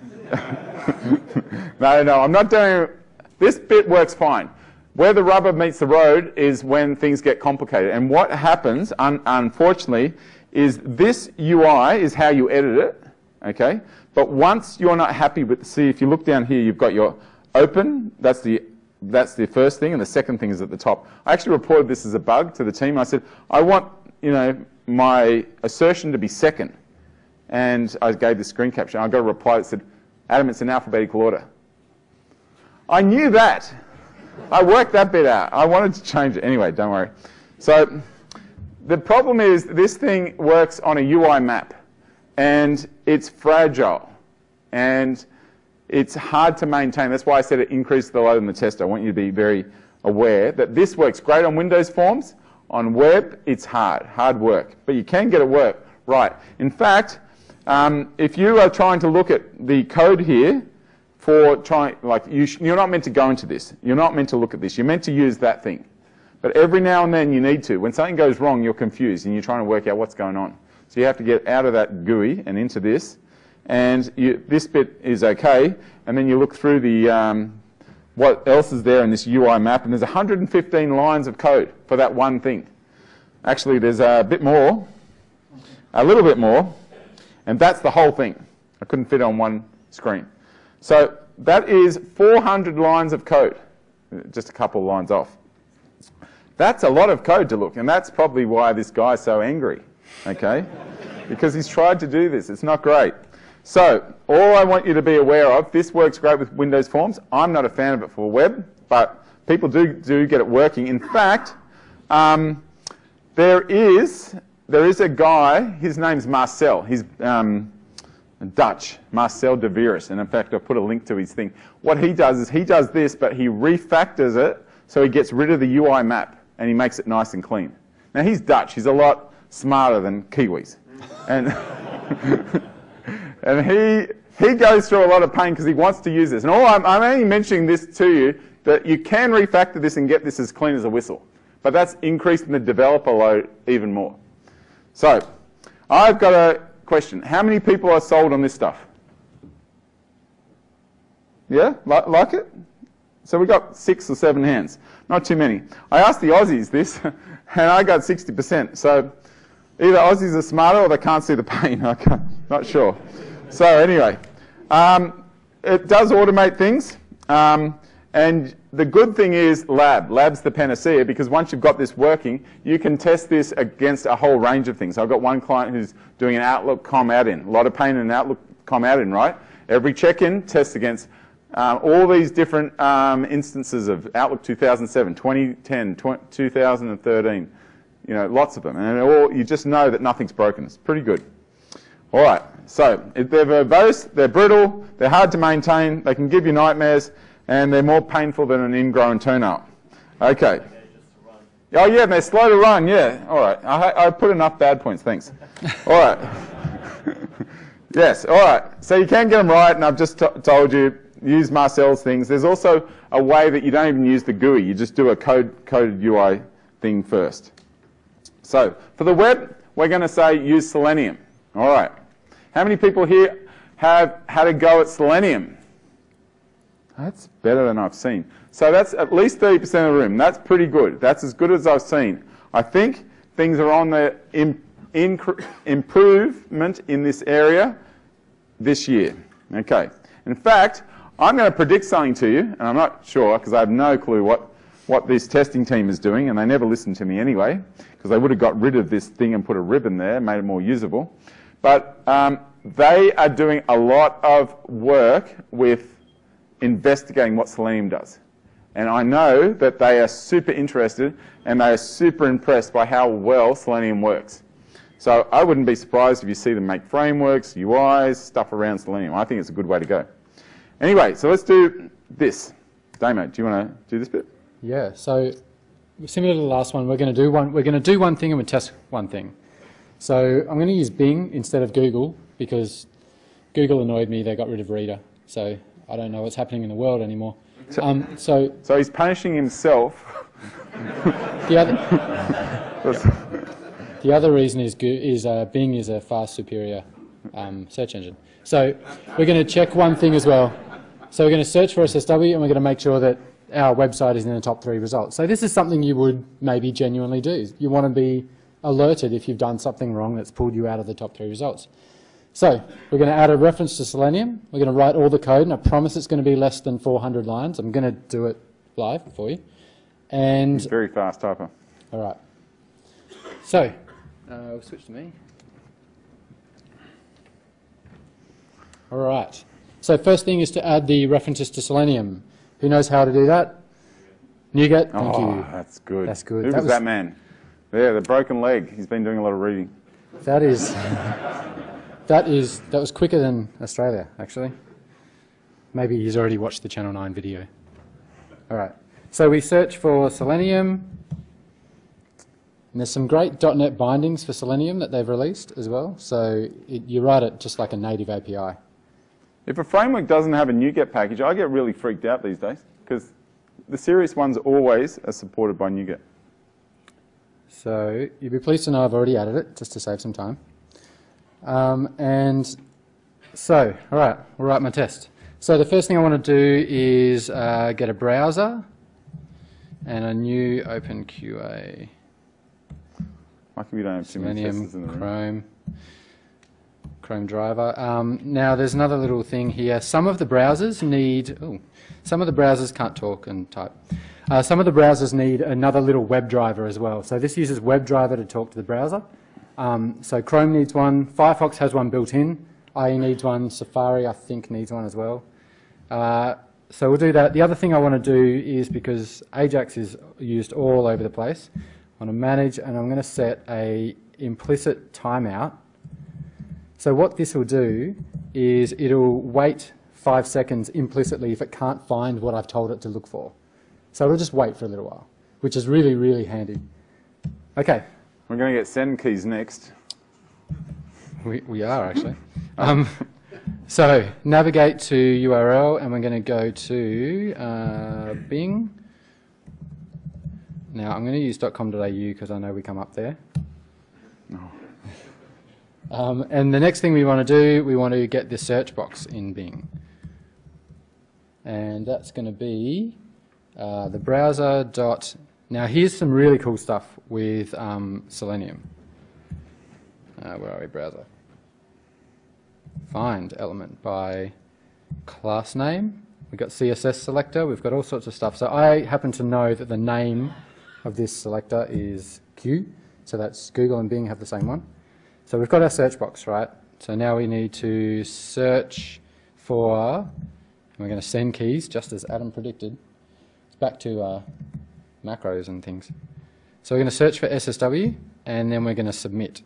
no, no, I'm not doing it. This bit works fine. Where the rubber meets the road is when things get complicated. And what happens, un unfortunately, is this U I is how you edit it, okay? But once you're not happy with, see, if you look down here, you've got your open, that's the, that's the first thing, and the second thing is at the top. I actually reported this as a bug to the team. I said, I want, you know, my assertion to be second. And I gave the screen capture. I got a reply that said, Adam, it's in alphabetical order. I knew that. I worked that bit out. I wanted to change it. Anyway, don't worry. So the problem is this thing works on a U I map, and it's fragile, and it's hard to maintain. That's why I said it increased the load in the test. I want you to be very aware that this works great on Windows Forms. On web, it's hard, hard work. But you can get it work right. In fact, um, if you are trying to look at the code here, for trying, like, you sh you're not meant to go into this. You're not meant to look at this. You're meant to use that thing. But every now and then you need to. When something goes wrong, you're confused and you're trying to work out what's going on. So you have to get out of that G U I and into this. And you, this bit is okay. And then you look through the, um, what else is there in this U I map. And there's one hundred fifteen lines of code for that one thing. Actually, there's a bit more, a little bit more. And that's the whole thing. I couldn't fit it on one screen. So that is four hundred lines of code, just a couple of lines off. That's a lot of code to look, and that's probably why this guy's so angry, okay? Because he's tried to do this. It's not great. So all I want you to be aware of, this works great with Windows Forms. I'm not a fan of it for web, but people do, do get it working. In fact, um, there is, there is a guy, his name's Marcel. He's um, Dutch, Marcel de Vries, and in fact I put a link to his thing. What he does is he does this, but he refactors it so he gets rid of the U I map and he makes it nice and clean. Now he's Dutch, he's a lot smarter than Kiwis, and and he he goes through a lot of pain because he wants to use this. And all I'm, I'm only mentioning this to you that you can refactor this and get this as clean as a whistle, but that's increasing the developer load even more. So I've got a question. How many people are sold on this stuff? Yeah? Like, like it? So we got six or seven hands. Not too many. I asked the Aussies this, and I got sixty percent. So either Aussies are smarter or they can't see the pain. I'm not sure. So anyway, um, it does automate things. Um, and the good thing is Lab. Lab's the panacea, because once you've got this working, you can test this against a whole range of things. I've got one client who's doing an Outlook com add-in. A lot of pain in an Outlook com add-in, right? Every check-in tests against um, all these different um, instances of Outlook two thousand seven, twenty ten, two thousand thirteen. You know, lots of them. And all, you just know that nothing's broken. It's pretty good. All right. So they're verbose, they're brittle, they're hard to maintain, they can give you nightmares, and they're more painful than an ingrown toenail. Okay. Oh yeah, they're slow to run, yeah. All right. I, I put enough bad points, thanks. All right. Yes, all right. So you can get them right, and I've just t told you, use Marcel's things. There's also a way that you don't even use the G U I. You just do a code, coded U I thing first. So for the web, we're going to say use Selenium. All right. How many people here have had a go at Selenium? That's better than I've seen. So that's at least thirty percent of the room. That's pretty good. That's as good as I've seen. I think things are on the im improvement in this area this year. Okay. In fact, I'm going to predict something to you, and I'm not sure because I have no clue what, what this testing team is doing, and they never listen to me anyway, because they would have got rid of this thing and put a ribbon there, made it more usable. But um, they are doing a lot of work with investigating what Selenium does. And I know that they are super interested and they are super impressed by how well Selenium works. So I wouldn't be surprised if you see them make frameworks, U Is, stuff around Selenium. I think it's a good way to go. Anyway, so let's do this. Damo, do you want to do this bit? Yeah, so similar to the last one, we're going to do one. We're going to do one thing and we test one thing. So I'm going to use Bing instead of Google because Google annoyed me. They got rid of Reader, so I don't know what's happening in the world anymore. So, um, so, so he's punishing himself. the other the other reason is Go is uh, Bing is a far superior um, search engine. So we're going to check one thing as well. So we're going to search for S S W and we're going to make sure that our website is in the top three results. So this is something you would maybe genuinely do. You want to be alerted if you've done something wrong that's pulled you out of the top three results. So we're going to add a reference to Selenium. We're going to write all the code, and I promise it's going to be less than four hundred lines. I'm going to do it live for you. And He's a very fast typer. all right. So uh, we'll switch to me. All right. So first thing is to add the references to Selenium. Who knows how to do that? NuGet. Thank oh, you. that's good. That's good. Who That was was- that man? There, the broken leg. He's been doing a lot of reading. That is, that is, that was quicker than Australia, actually. Maybe he's already watched the Channel nine video. All right. So we search for Selenium. And there's some great dot net bindings for Selenium that they've released as well. So it, you write it just like a native A P I. If a framework doesn't have a NuGet package, I get really freaked out these days because the serious ones always are supported by NuGet. So you'll be pleased to know I've already added it, just to save some time. Um, and so, all right, we'll write my test. So the first thing I want to do is uh, get a browser and a new OpenQA. Lucky we don't have too many Selenium, testers in the room. Chrome, Chrome driver. Um, now there's another little thing here. Some of the browsers need, ooh, some of the browsers can't talk and type. Uh, some of the browsers need another little web driver as well. So this uses WebDriver to talk to the browser. Um, so Chrome needs one, Firefox has one built in, I E needs one, Safari I think needs one as well. Uh, so we'll do that. The other thing I want to do is, because Ajax is used all over the place, I want to manage and I'm going to set a implicit timeout. So what this will do is it'll wait five seconds implicitly if it can't find what I've told it to look for. So it'll just wait for a little while, which is really, really handy. Okay. We're going to get send keys next. We, we are, actually. um, so navigate to U R L, and we're going to go to uh, Bing. Now, I'm going to use .com dot A U because I know we come up there. Oh. Um, and the next thing we want to do, we want to get the search box in Bing. And that's going to be uh, the browser dot... Now, here's some really cool stuff with um, Selenium. Uh, where are we? Browser. Find element by class name. We've got C S S selector. We've got all sorts of stuff. So I happen to know that the name of this selector is Q. So that's Google and Bing have the same one. So we've got our search box, right? So now we need to search for, and we're going to send keys, just as Adam predicted. It's back to uh, macros and things. So we're going to search for S S W, and then we're going to submit.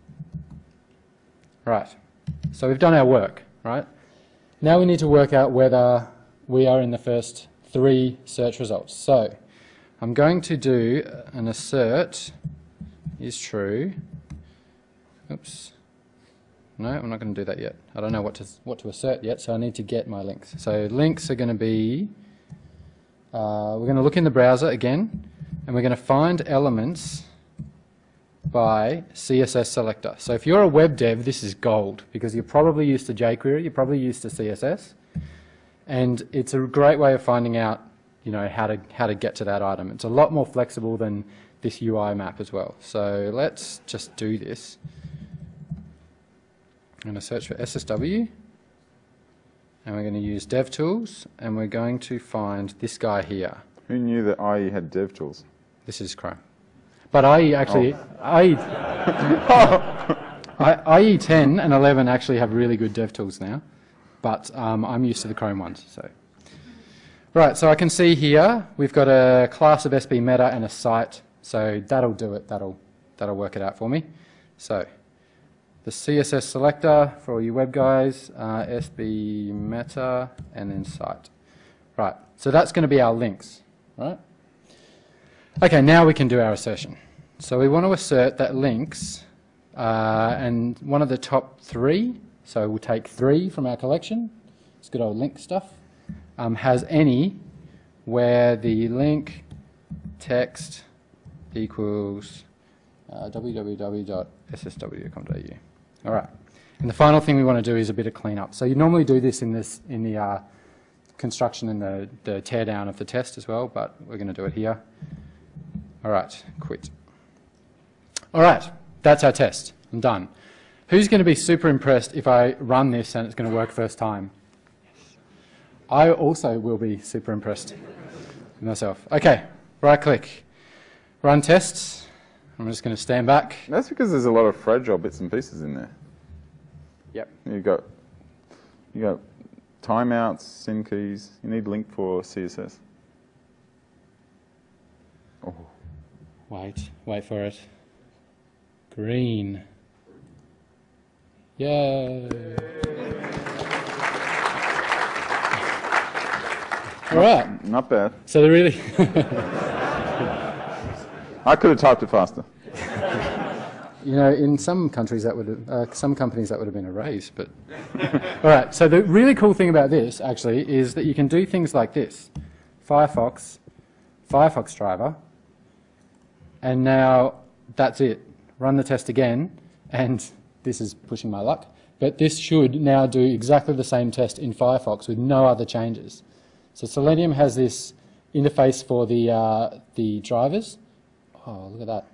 Right. So we've done our work, right? Now we need to work out whether we are in the first three search results. So I'm going to do an assert is true. Oops. No, I'm not going to do that yet. I don't know what to what to assert yet, so I need to get my links. So links are going to be, uh, we're going to look in the browser again, and we're going to find elements by C S S selector. So if you're a web dev, this is gold, because you're probably used to jQuery, you're probably used to C S S, and it's a great way of finding out, you know, how to how to get to that item. It's a lot more flexible than this U I map as well. So let's just do this. I'm going to search for S S W, and we're going to use DevTools, and we're going to find this guy here. Who knew that I E had DevTools? This is Chrome. But I E actually, oh. I E, I, I E ten and eleven actually have really good DevTools now, but um, I'm used to the Chrome ones. So, right, so I can see here we've got a class of S B Meta and a site, so that'll do it. That'll that'll work it out for me. So, the C S S selector for all you web guys, uh, S B Meta, and then site. Right, so that's going to be our links, right? Okay, now we can do our assertion. So we want to assert that links, uh, and one of the top three, so we'll take three from our collection, it's good old link stuff, um, has any where the link text equals uh, w w w dot s s w dot com dot a u. All right. And the final thing we want to do is a bit of cleanup. So you normally do this in this in the uh, construction and the, the tear down of the test as well, but we're going to do it here. All right, quit. All right, that's our test. I'm done. Who's going to be super impressed if I run this and it's going to work first time? I also will be super impressed with myself. Okay, right click. Run tests. I'm just going to stand back. That's because there's a lot of fragile bits and pieces in there. Yep. You got you got timeouts, syn keys. You need link for C S S. Oh. Wait, wait for it. Green. Yay. All right. Not bad. So they're really... I could have typed it faster. You know, in some countries that would have, uh, some companies that would have been a raise, but... All right, so the really cool thing about this, actually, is that you can do things like this. Firefox, Firefox driver, and now that's it. Run the test again, and this is pushing my luck, but this should now do exactly the same test in Firefox with no other changes. So Selenium has this interface for the, uh, the drivers. Oh, look at that.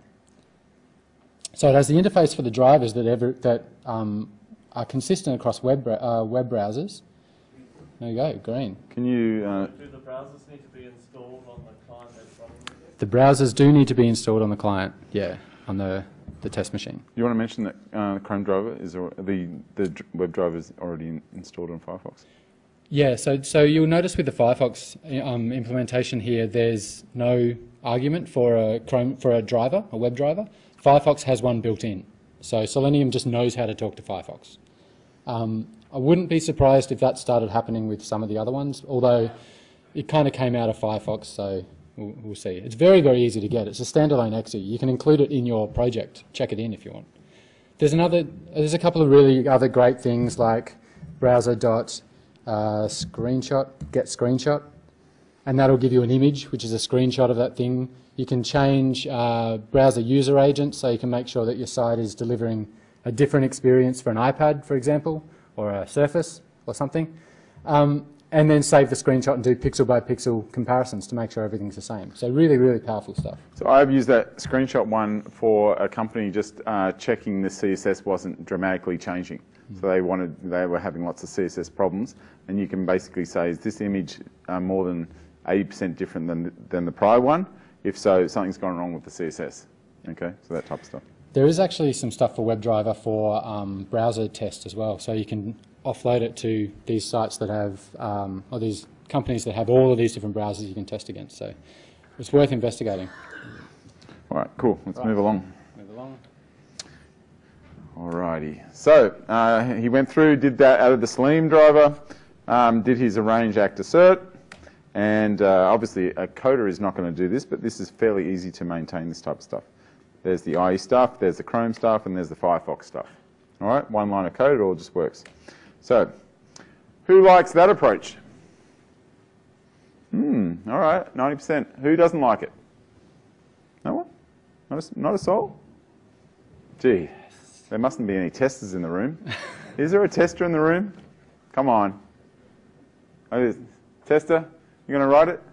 So it has the interface for the drivers that, ever, that um, are consistent across web, uh, web browsers. There you go, green. Can you... Uh, Do the browsers need to be installed on the client that's running it? The browsers do need to be installed on the client, yeah, on the, the test machine. you want to mention that uh, Chrome driver is al- the the dr- web driver is already in, installed on Firefox. Yeah, so, so you'll notice with the Firefox um, implementation here, there's no argument for a Chrome for a driver, a web driver. Firefox has one built in, so Selenium just knows how to talk to Firefox. Um, I wouldn't be surprised if that started happening with some of the other ones, although it kind of came out of Firefox, so we'll, we'll see. It's very, very easy to get. It's a standalone X E. You can include it in your project. Check it in if you want. There's another. There's a couple of really other great things like browser dot uh, screenshot, get screenshot, and that'll give you an image, which is a screenshot of that thing. You can change uh, browser user agent, so you can make sure that your site is delivering a different experience for an iPad, for example, or a Surface or something. Um, and then save the screenshot and do pixel by pixel comparisons to make sure everything's the same. So really, really powerful stuff. So I've used that screenshot one for a company just uh, checking the C S S wasn't dramatically changing. Mm-hmm. So they wanted, they were having lots of C S S problems, and you can basically say, is this image uh, more than eighty percent different than the, than the prior one? If so, something's gone wrong with the C S S. Okay, so that type of stuff. There is actually some stuff for WebDriver for um, browser test as well. So you can offload it to these sites that have, um, or these companies that have all of these different browsers you can test against. So it's worth investigating. All right, cool. Let's Right. move along. Move along. Alrighty. So uh, he went through, did that, added the Selenium driver, um, did his arrange act assert, and uh, obviously a coder is not going to do this, but this is fairly easy to maintain this type of stuff. There's the I E stuff, there's the Chrome stuff, and there's the Firefox stuff. All right, one line of code, it all just works. So, who likes that approach? Hmm, all right, ninety percent. Who doesn't like it? No one? Not a, not a soul? Gee, there mustn't be any testers in the room. Is there a tester in the room? Come on. Oh, there's- tester, you going to write it?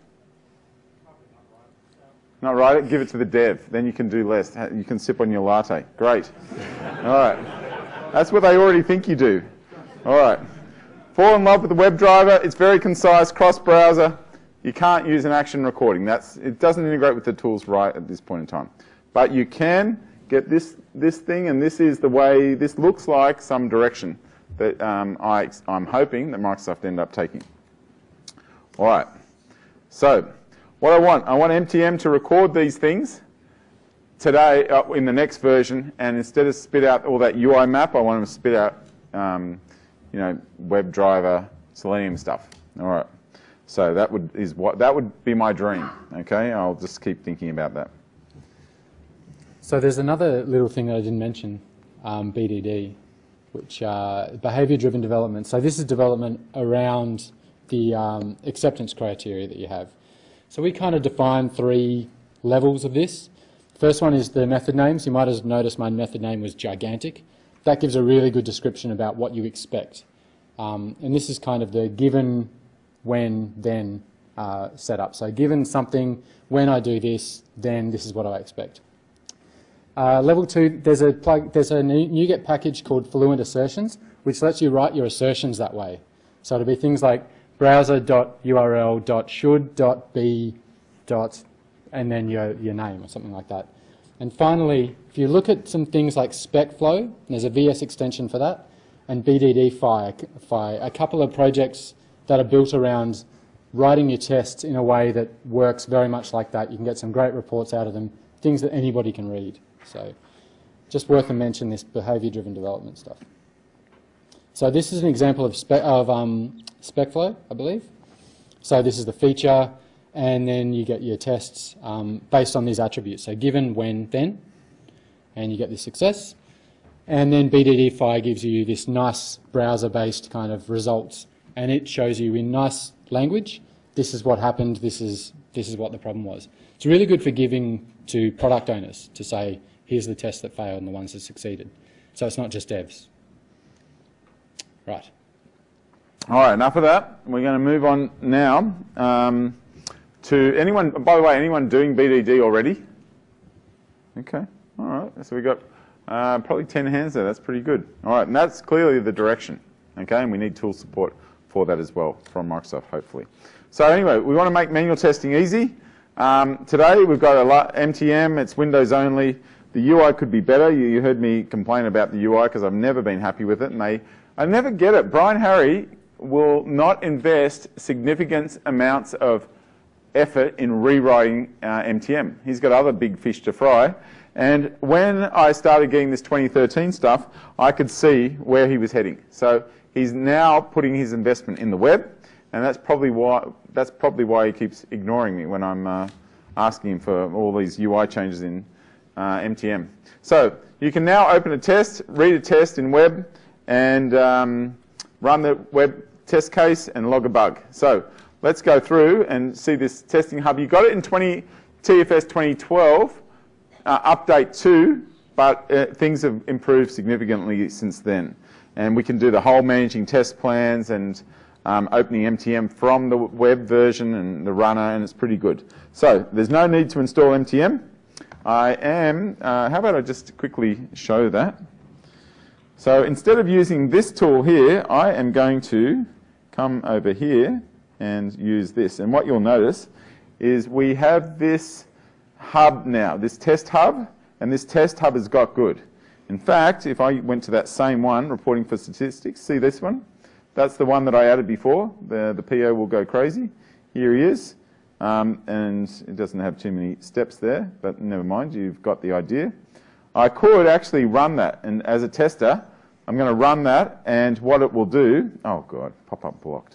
Not write it? Give it to the dev. Then you can do less. You can sip on your latte. Great. All right. That's what they already think you do. All right. Fall in love with the WebDriver. It's very concise, cross-browser. You can't use an action recording. That's, it doesn't integrate with the tools right at this point in time. But you can get this, this thing, and this is the way, this looks like some direction that um, I, I'm hoping that Microsoft end up taking. All right. So, what I want, I want M T M to record these things today uh, in the next version, and instead of spit out all that U I map, I want them to spit out, um, you know, WebDriver, Selenium stuff. All right. So that would is what that would be my dream. Okay, I'll just keep thinking about that. So there's another little thing that I didn't mention, um, B D D, which uh, behaviour-driven development. So this is development around the um, acceptance criteria that you have. So we kind of define three levels of this. First one is the method names. You might have noticed my method name was gigantic. That gives a really good description about what you expect. Um, and this is kind of the given, when, then uh, setup. So given something, when I do this, then this is what I expect. Uh, level two, there's a plug, there's a NuGet package called Fluent Assertions, which lets you write your assertions that way. So it'll be things like browser.url.should.be. and then your, your name or something like that. And finally, if you look at some things like SpecFlow, there's a V S extension for that, and B D D Fi, a couple of projects that are built around writing your tests in a way that works very much like that. You can get some great reports out of them, things that anybody can read. So just worth a mention, this behaviour-driven development stuff. So this is an example of, spe of um, SpecFlow, I believe. So this is the feature, and then you get your tests um, based on these attributes. So given, when, then, and you get this success. And then B D D Fi gives you this nice browser-based kind of results, and it shows you in nice language, this is what happened, this is, this is what the problem was. It's really good for giving to product owners to say, here's the tests that failed and the ones that succeeded. So it's not just devs. Right. All right, enough of that. We're going to move on now um, to anyone, by the way, anyone doing B D D already? Okay, all right. So we've got uh, probably ten hands there. That's pretty good. All right, and that's clearly the direction. Okay, and we need tool support for that as well from Microsoft, hopefully. So anyway, we want to make manual testing easy. Um, today we've got a lot, M T M, it's Windows only. The U I could be better. You, you heard me complain about the U I because I've never been happy with it, and they, I never get it. Brian Harry will not invest significant amounts of effort in rewriting uh, M T M. He's got other big fish to fry. And when I started getting this twenty thirteen stuff, I could see where he was heading. So he's now putting his investment in the web, and that's probably why that's probably why he keeps ignoring me when I'm uh, asking him for all these U I changes in uh, M T M. So you can now open a test, read a test in web, and um, run the web test case and log a bug. So let's go through and see this testing hub. You got it in twenty T F S twenty twelve, uh, update two, but uh, things have improved significantly since then. And we can do the whole managing test plans and um, opening M T M from the web version and the runner, and it's pretty good. So there's no need to install M T M. I am, uh, how about I just quickly show that. So instead of using this tool here, I am going to come over here and use this. And what you'll notice is we have this hub now, this test hub, and this test hub has got good. In fact, if I went to that same one, reporting for statistics, see this one? That's the one that I added before. The, the P O will go crazy. Here he is. Um, and it doesn't have too many steps there, but never mind, you've got the idea. I could actually run that, and as a tester, I'm going to run that, and what it will do, oh God, pop-up blocked.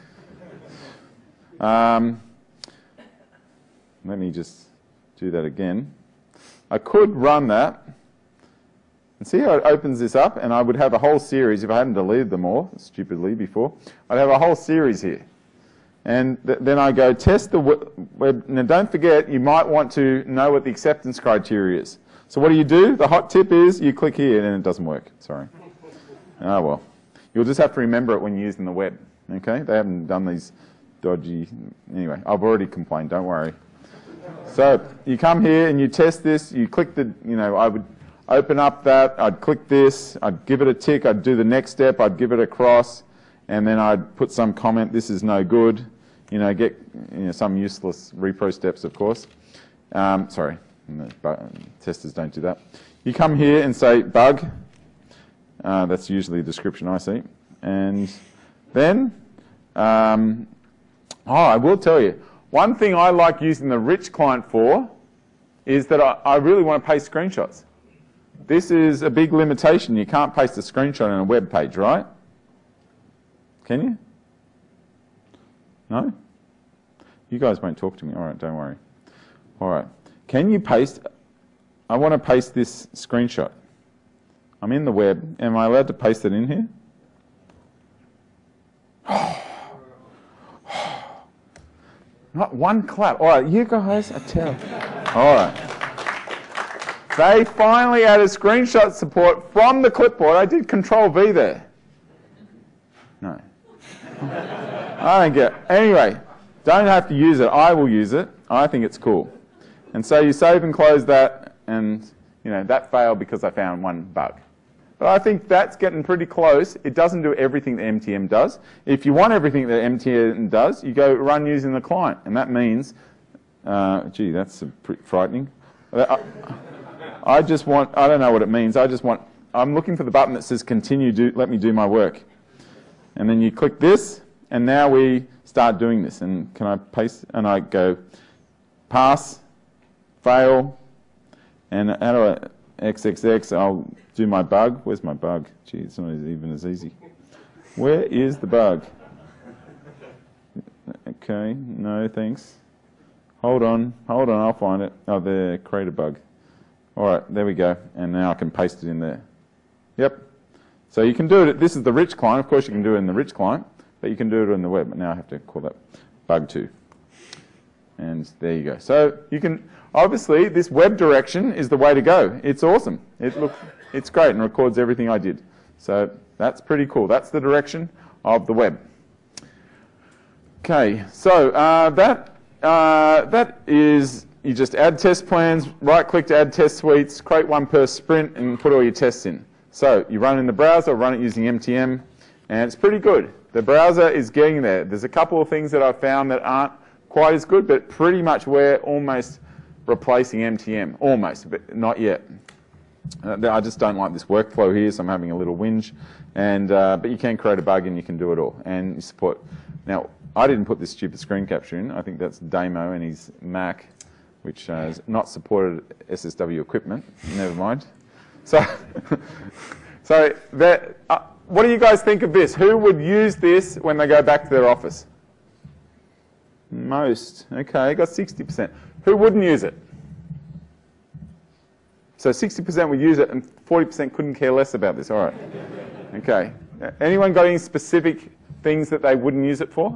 Um, let me just do that again. I could run that, and see how it opens this up, and I would have a whole series, if I hadn't deleted them all, stupidly before, I'd have a whole series here. And th then I go test the web. Now don't forget, you might want to know what the acceptance criteria is. So what do you do? The hot tip is you click here and it doesn't work. Sorry. Oh well. You'll just have to remember it when you're using the web. Okay? They haven't done these dodgy... Anyway, I've already complained, don't worry. So you come here and you test this, you click the, you know, I would open up that, I'd click this, I'd give it a tick, I'd do the next step, I'd give it a cross, and then I'd put some comment, this is no good, you know, get you know, some useless repro steps, of course. Um, sorry, testers don't do that. You come here and say bug, uh, that's usually the description I see, and then, um, oh, I will tell you, one thing I like using the Rich client for is that I, I really want to paste screenshots. This is a big limitation. You can't paste a screenshot on a web page, right? Can you? No? You guys won't talk to me. All right, don't worry. All right. Can you paste? I want to paste this screenshot. I'm in the web. Am I allowed to paste it in here? Not one clap. All right, you guys are terrible. All right. They finally added screenshot support from the clipboard. I did Control V there. No. I don't get it. Anyway, don't have to use it. I will use it. I think it's cool. And so you save and close that, and you know that failed because I found one bug. But I think that's getting pretty close. It doesn't do everything that M T M does. If you want everything that M T M does, you go run using the client, and that means, uh, gee, that's pretty frightening. I, I just want, I don't know what it means. I just want, I'm looking for the button that says continue, do, let me do my work. And then you click this, and now we start doing this. And can I paste? And I go pass, fail, and how do I, X X X, I'll do my bug. Where's my bug? Gee, it's not even as easy. Where is the bug? Okay, no, thanks. Hold on, hold on, I'll find it. Oh, there, create a bug. All right, there we go. And now I can paste it in there. Yep. So you can do it, this is the rich client. Of course you can do it in the rich client, but you can do it in the web. But now I have to call that bug two. And there you go. So you can, obviously this web direction is the way to go. It's awesome. It looks, it's great and records everything I did. So that's pretty cool. That's the direction of the web. Okay, so uh, that, uh, that is, you just add test plans, right-click to add test suites, create one per sprint, and put all your tests in. So you run in the browser, or run it using M T M, and it's pretty good. The browser is getting there. There's a couple of things that I've found that aren't quite as good, but pretty much we're almost replacing M T M. Almost, but not yet. Uh, I just don't like this workflow here, so I'm having a little whinge. And, uh, but you can create a bug and you can do it all. And you support. Now, I didn't put this stupid screen capture in. I think that's Damo and his Mac, which uh, has not supported S S W equipment. Never mind. So, so that, uh, what do you guys think of this? Who would use this when they go back to their office? Most. Okay, got sixty percent. Who wouldn't use it? So sixty percent would use it and forty percent couldn't care less about this. All right. Okay. Anyone got any specific things that they wouldn't use it for?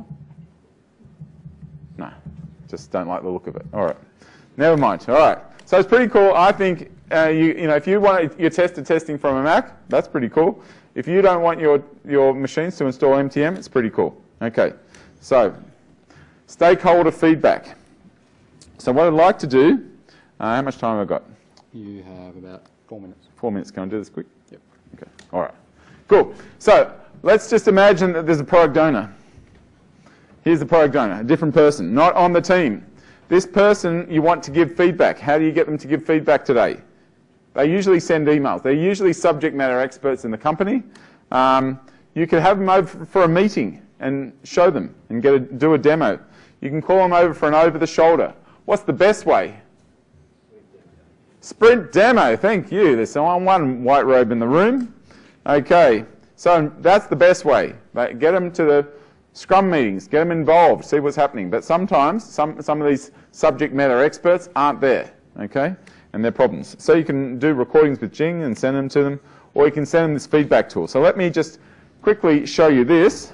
No. Just don't like the look of it. All right. Never mind. All right. So it's pretty cool. I think uh, you, you know, if you want your tester testing from a Mac, that's pretty cool. If you don't want your, your machines to install M T M, it's pretty cool. Okay. So stakeholder feedback. So what I'd like to do, uh, how much time have I got? You have about four minutes. Four minutes. Can I do this quick? Yep. Okay. All right. Cool. So let's just imagine that there's a product owner. Here's the product owner, a different person, not on the team. This person you want to give feedback. How do you get them to give feedback today? They usually send emails. They're usually subject matter experts in the company. Um, you could have them over for a meeting and show them and get a, do a demo. You can call them over for an over-the-shoulder. What's the best way? Sprint demo. Thank you. There's someone, one white robe in the room. Okay. So that's the best way. Get them to the Scrum meetings. Get them involved. See what's happening. But sometimes some, some of these subject matter experts aren't there. Okay? And their problems. So you can do recordings with Jing and send them to them, or you can send them this feedback tool. So let me just quickly show you this.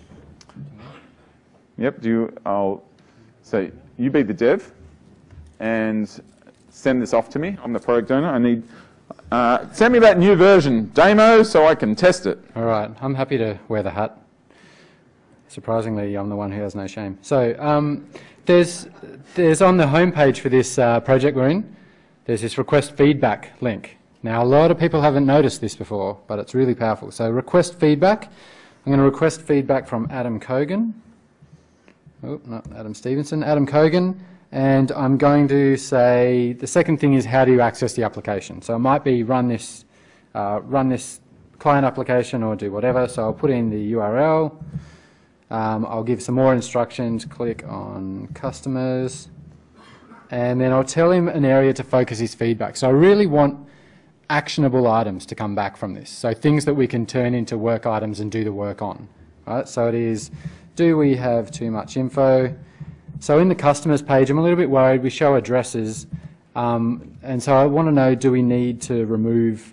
Yep, do you, I'll, so you be the dev and send this off to me. I'm the product owner. I need, uh, send me that new version, Damo, so I can test it. All right, I'm happy to wear the hat. Surprisingly, I'm the one who has no shame. So um, there's, there's on the homepage for this uh, project we're in, there's this request feedback link. Now, a lot of people haven't noticed this before, but it's really powerful. So request feedback. I'm going to request feedback from Adam Kogan. Oh, not Adam Stevenson. Adam Kogan. And I'm going to say, the second thing is how do you access the application? So it might be run this, uh, run this client application or do whatever. So I'll put in the U R L. Um, I'll give some more instructions. Click on customers. And then I'll tell him an area to focus his feedback. So I really want actionable items to come back from this. So things that we can turn into work items and do the work on. Right? So it is, do we have too much info? So in the customers page, I'm a little bit worried. We show addresses, um, and so I want to know, do we need to remove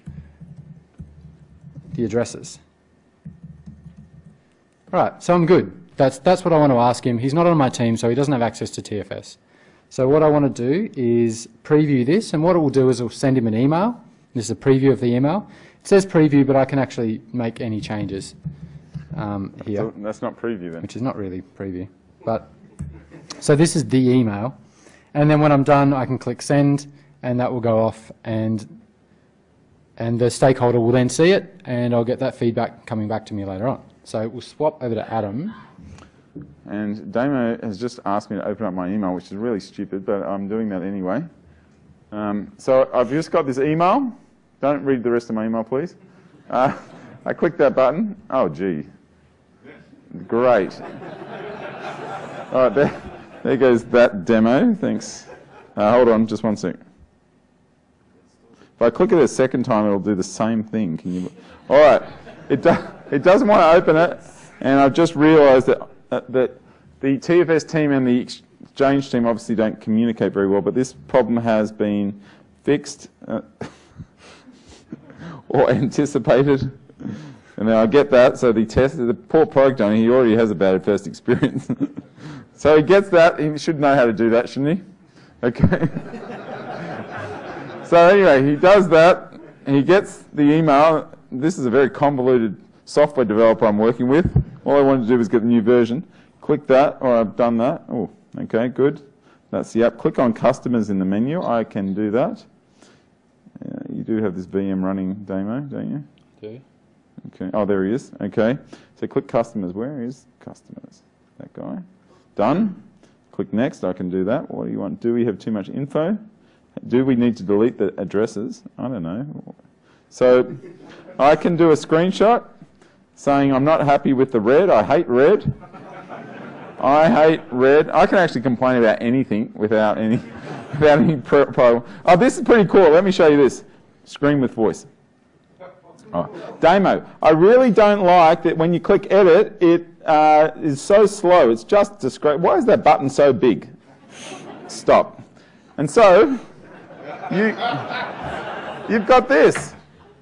the addresses? Right, so I'm good. That's, that's what I want to ask him. He's not on my team, so he doesn't have access to T F S. So what I want to do is preview this, and what it will do is it will send him an email. This is a preview of the email. It says preview, but I can actually make any changes um, here. So that's not preview then. Which is not really preview. But so this is the email, and then when I'm done, I can click send, and that will go off, and and the stakeholder will then see it, and I'll get that feedback coming back to me later on. So we'll swap over to Adam. And Damo has just asked me to open up my email, which is really stupid, but I'm doing that anyway. Um, so I've just got this email. Don't read the rest of my email, please. Uh, I click that button. Oh, gee. Great. All right, there, there goes that demo. Thanks. Uh, hold on, just one sec. If I click it a second time, it'll do the same thing. Can you? All right. It, do, it doesn't want to open it, and I've just realised that uh, that the T F S team and the Exchange team obviously don't communicate very well, but this problem has been fixed uh, or anticipated. And then I get that, so the test, the poor product owner, he already has a bad first experience. So he gets that, he should know how to do that, shouldn't he? Okay. So anyway, he does that, he gets the email. This is a very convoluted software developer I'm working with. All I wanted to do was get the new version. Click that, or I've done that. Oh, okay, good. That's the app. Click on customers in the menu. I can do that. Uh, you do have this V M running demo, don't you? Do. Okay. Oh, there he is. Okay. So click customers. Where is customers? That guy. Done. Click next. I can do that. What do you want? Do we have too much info? Do we need to delete the addresses? I don't know. So I can do a screenshot saying I'm not happy with the red. I hate red. I hate red. I can actually complain about anything without any without any problem. Oh, this is pretty cool. Let me show you this. Screen with voice. Oh. Damo. I really don't like that when you click edit, it uh, is so slow. It's just discreet. Why is that button so big? Stop. And so you you've got this.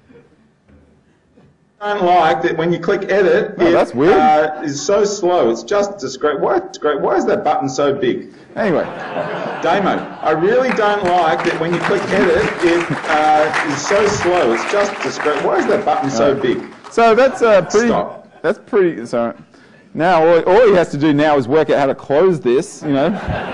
I don't like that when you click edit, oh, it that's weird. Uh, is so slow. It's just discreet. Why, discreet. Why is that button so big? Anyway, Damo, I really don't like that when you click edit, it uh, is so slow. It's just discreet. Why is that button so big? So that's uh, pretty. Stop. That's pretty. So now all, all he has to do now is work out how to close this. You know,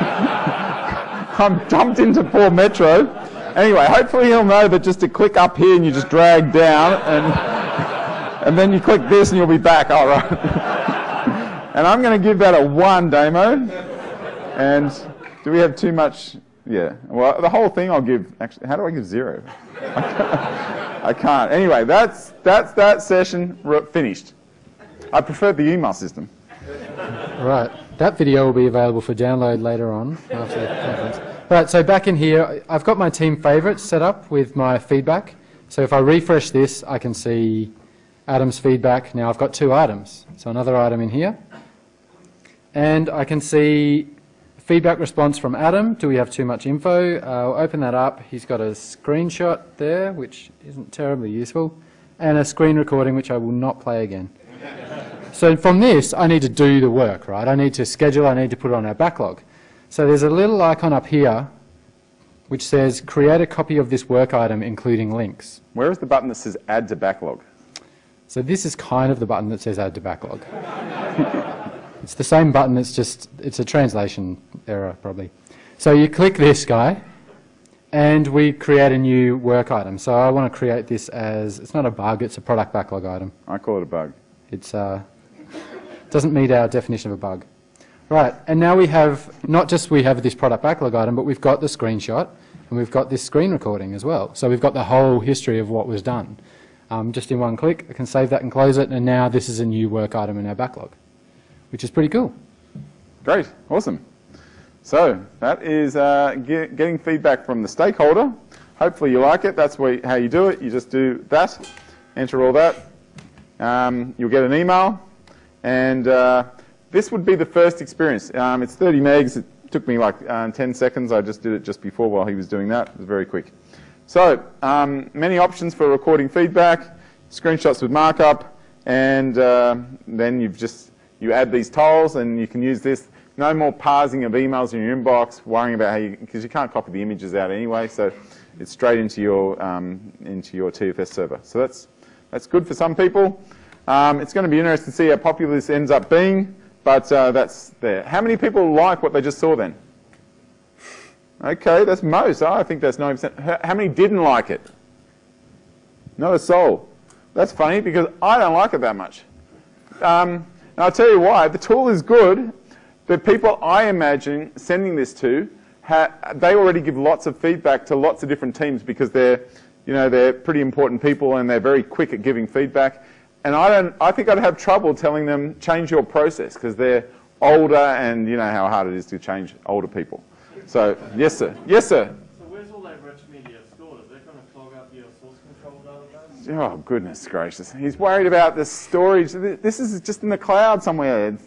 I'm dumped into poor Metro. Anyway, hopefully he'll know that just to click up here and you just drag down and. And then you click this and you'll be back. All right. And I'm going to give that a one, Damo. And do we have too much? Yeah. Well, the whole thing I'll give. Actually, how do I give zero? I can't. Anyway, that's that's that session finished. I prefer the email system. Right. That video will be available for download later on after the conference. Right. So back in here, I've got my team favorites set up with my feedback. So if I refresh this, I can see Adam's feedback. Now I've got two items, so another item in here. And I can see feedback response from Adam. Do we have too much info? Uh, I'll open that up. He's got a screenshot there, which isn't terribly useful, and a screen recording, which I will not play again. So from this, I need to do the work, right? I need to schedule, I need to put it on our backlog. So there's a little icon up here which says create a copy of this work item, including links. Where is the button that says add to backlog? So this is kind of the button that says add to backlog. It's the same button, it's just, it's a translation error probably. So you click this guy and we create a new work item. So I want to create this as, it's not a bug, it's a product backlog item. I call it a bug. It's uh, doesn't meet our definition of a bug. Right, and now we have, not just we have this product backlog item, but we've got the screenshot and we've got this screen recording as well. So we've got the whole history of what was done. Um, just in one click, I can save that and close it, and now this is a new work item in our backlog, which is pretty cool. Great, awesome. So that is uh, get, getting feedback from the stakeholder. Hopefully you like it. That's where, how you do it. You just do that, enter all that. Um, you'll get an email, and uh, this would be the first experience. Um, it's thirty megs. It took me like uh, ten seconds. I just did it just before while he was doing that. It was very quick. So um, many options for recording feedback, screenshots with markup, and uh, then you've just, you add these tiles and you can use this. No more parsing of emails in your inbox, worrying about how you, because you can't copy the images out anyway, so it's straight into your, um, into your T F S server. So that's, that's good for some people. Um, it's going to be interesting to see how popular this ends up being, but uh, that's there. How many people like what they just saw then? Okay, that's most. Oh, I think that's ninety percent. How many didn't like it? Not a soul. That's funny because I don't like it that much. Um, and I'll tell you why. The tool is good. The people I imagine sending this to, ha they already give lots of feedback to lots of different teams because they're, you know, they're pretty important people and they're very quick at giving feedback. And I don't. I think I'd have trouble telling them change your process because they're older and you know how hard it is to change older people. So yes, sir. Yes, sir. So where's all that rich media stored? Is that going to clog up your source control database? Oh goodness gracious! He's worried about the storage. This is just in the cloud somewhere.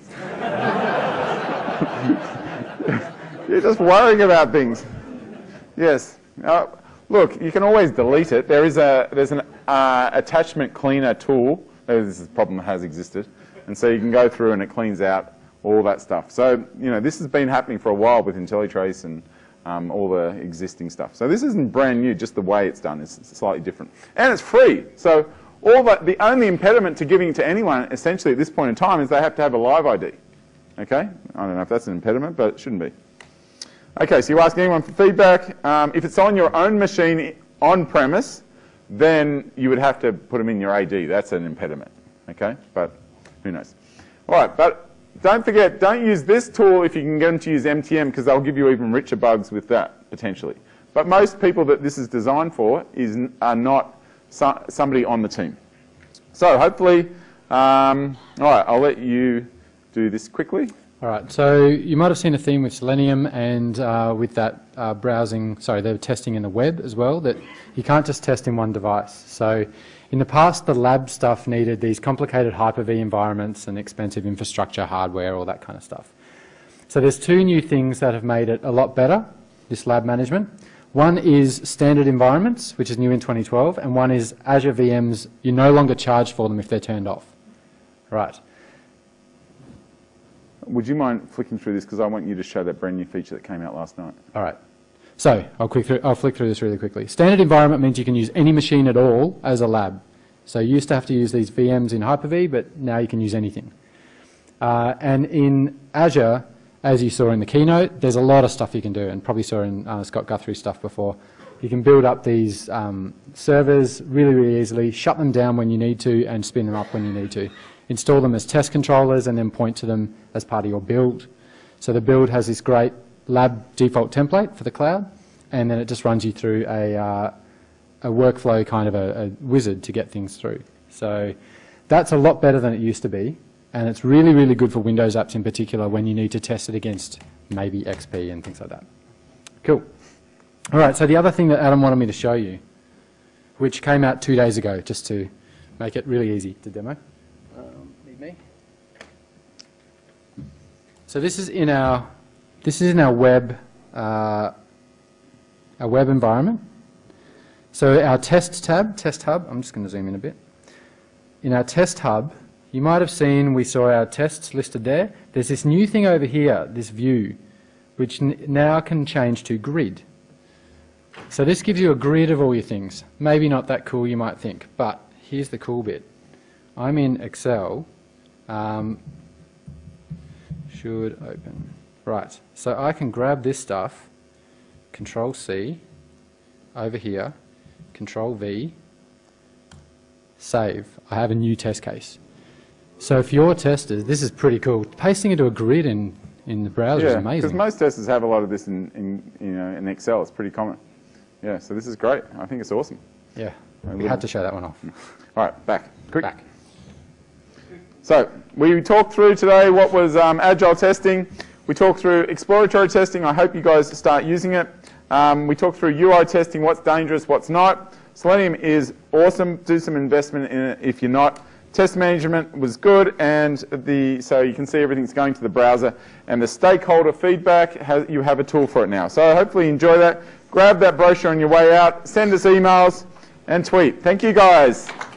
You're just worrying about things. Yes. Uh, look, you can always delete it. There is a there's an uh, attachment cleaner tool. This is a problem that has existed, and so you can go through and it cleans out all that stuff. So you know this has been happening for a while with IntelliTrace and um, all the existing stuff. So this isn't brand new. Just the way it's done is slightly different, and it's free. So all that the only impediment to giving it to anyone essentially at this point in time is they have to have a live I D. Okay, I don't know if that's an impediment, but it shouldn't be. Okay, so you ask anyone for feedback. Um, if it's on your own machine on premise, then you would have to put them in your A D. That's an impediment. Okay, but who knows? All right, but don't forget, don't use this tool if you can get them to use M T M because they'll give you even richer bugs with that potentially. But most people that this is designed for is are not so, somebody on the team. So hopefully, um, all right, I'll let you do this quickly. All right, so you might have seen a theme with Selenium and uh, with that uh, browsing, sorry, they're testing in the web as well, that you can't just test in one device. So in the past, the lab stuff needed these complicated Hyper-V environments and expensive infrastructure, hardware, all that kind of stuff. So there's two new things that have made it a lot better, this lab management. One is standard environments, which is new in twenty twelve, and one is Azure V Ms. You no longer charge for them if they're turned off. Right. Would you mind flicking through this because I want you to show that brand new feature that came out last night. All right. So I'll, quick through, I'll flick through this really quickly. Standard environment means you can use any machine at all as a lab. So you used to have to use these V Ms in Hyper-V, but now you can use anything. Uh, and in Azure, as you saw in the keynote, there's a lot of stuff you can do, and probably saw in uh, Scott Guthrie's stuff before. You can build up these um, servers really, really easily, shut them down when you need to, and spin them up when you need to. Install them as test controllers and then point to them as part of your build. So the build has this great lab default template for the cloud, and then it just runs you through a, uh, a workflow kind of a, a wizard to get things through. So that's a lot better than it used to be, and it's really, really good for Windows apps in particular when you need to test it against maybe X P and things like that. Cool. All right, so the other thing that Adam wanted me to show you, which came out two days ago, just to make it really easy to demo. Um, need me? So this is in our this is in our web uh, our web environment. So our test tab, test hub. I'm just going to zoom in a bit. In our test hub, you might have seen we saw our tests listed there. There's this new thing over here, this view, which n now can change to grid. So this gives you a grid of all your things. Maybe not that cool, you might think, but here's the cool bit. I'm in Excel. Um, should open. Right, so I can grab this stuff, Control C, over here, Control V, save. I have a new test case. So for your testers, this is pretty cool. Pasting into a grid in, in the browser yeah, is amazing. because most testers have a lot of this in, in, you know, in Excel. It's pretty common. Yeah, so this is great. I think it's awesome. Yeah, we had to show that one off. All right, back. Quick. Back. So we talked through today what was um, agile testing. We talked through exploratory testing. I hope you guys start using it. Um, we talked through U I testing, what's dangerous, what's not. Selenium is awesome. Do some investment in it if you're not. Test management was good, and the so you can see everything's going to the browser. And the stakeholder feedback, has, you have a tool for it now. So hopefully you enjoy that. Grab that brochure on your way out. Send us emails and tweet. Thank you, guys.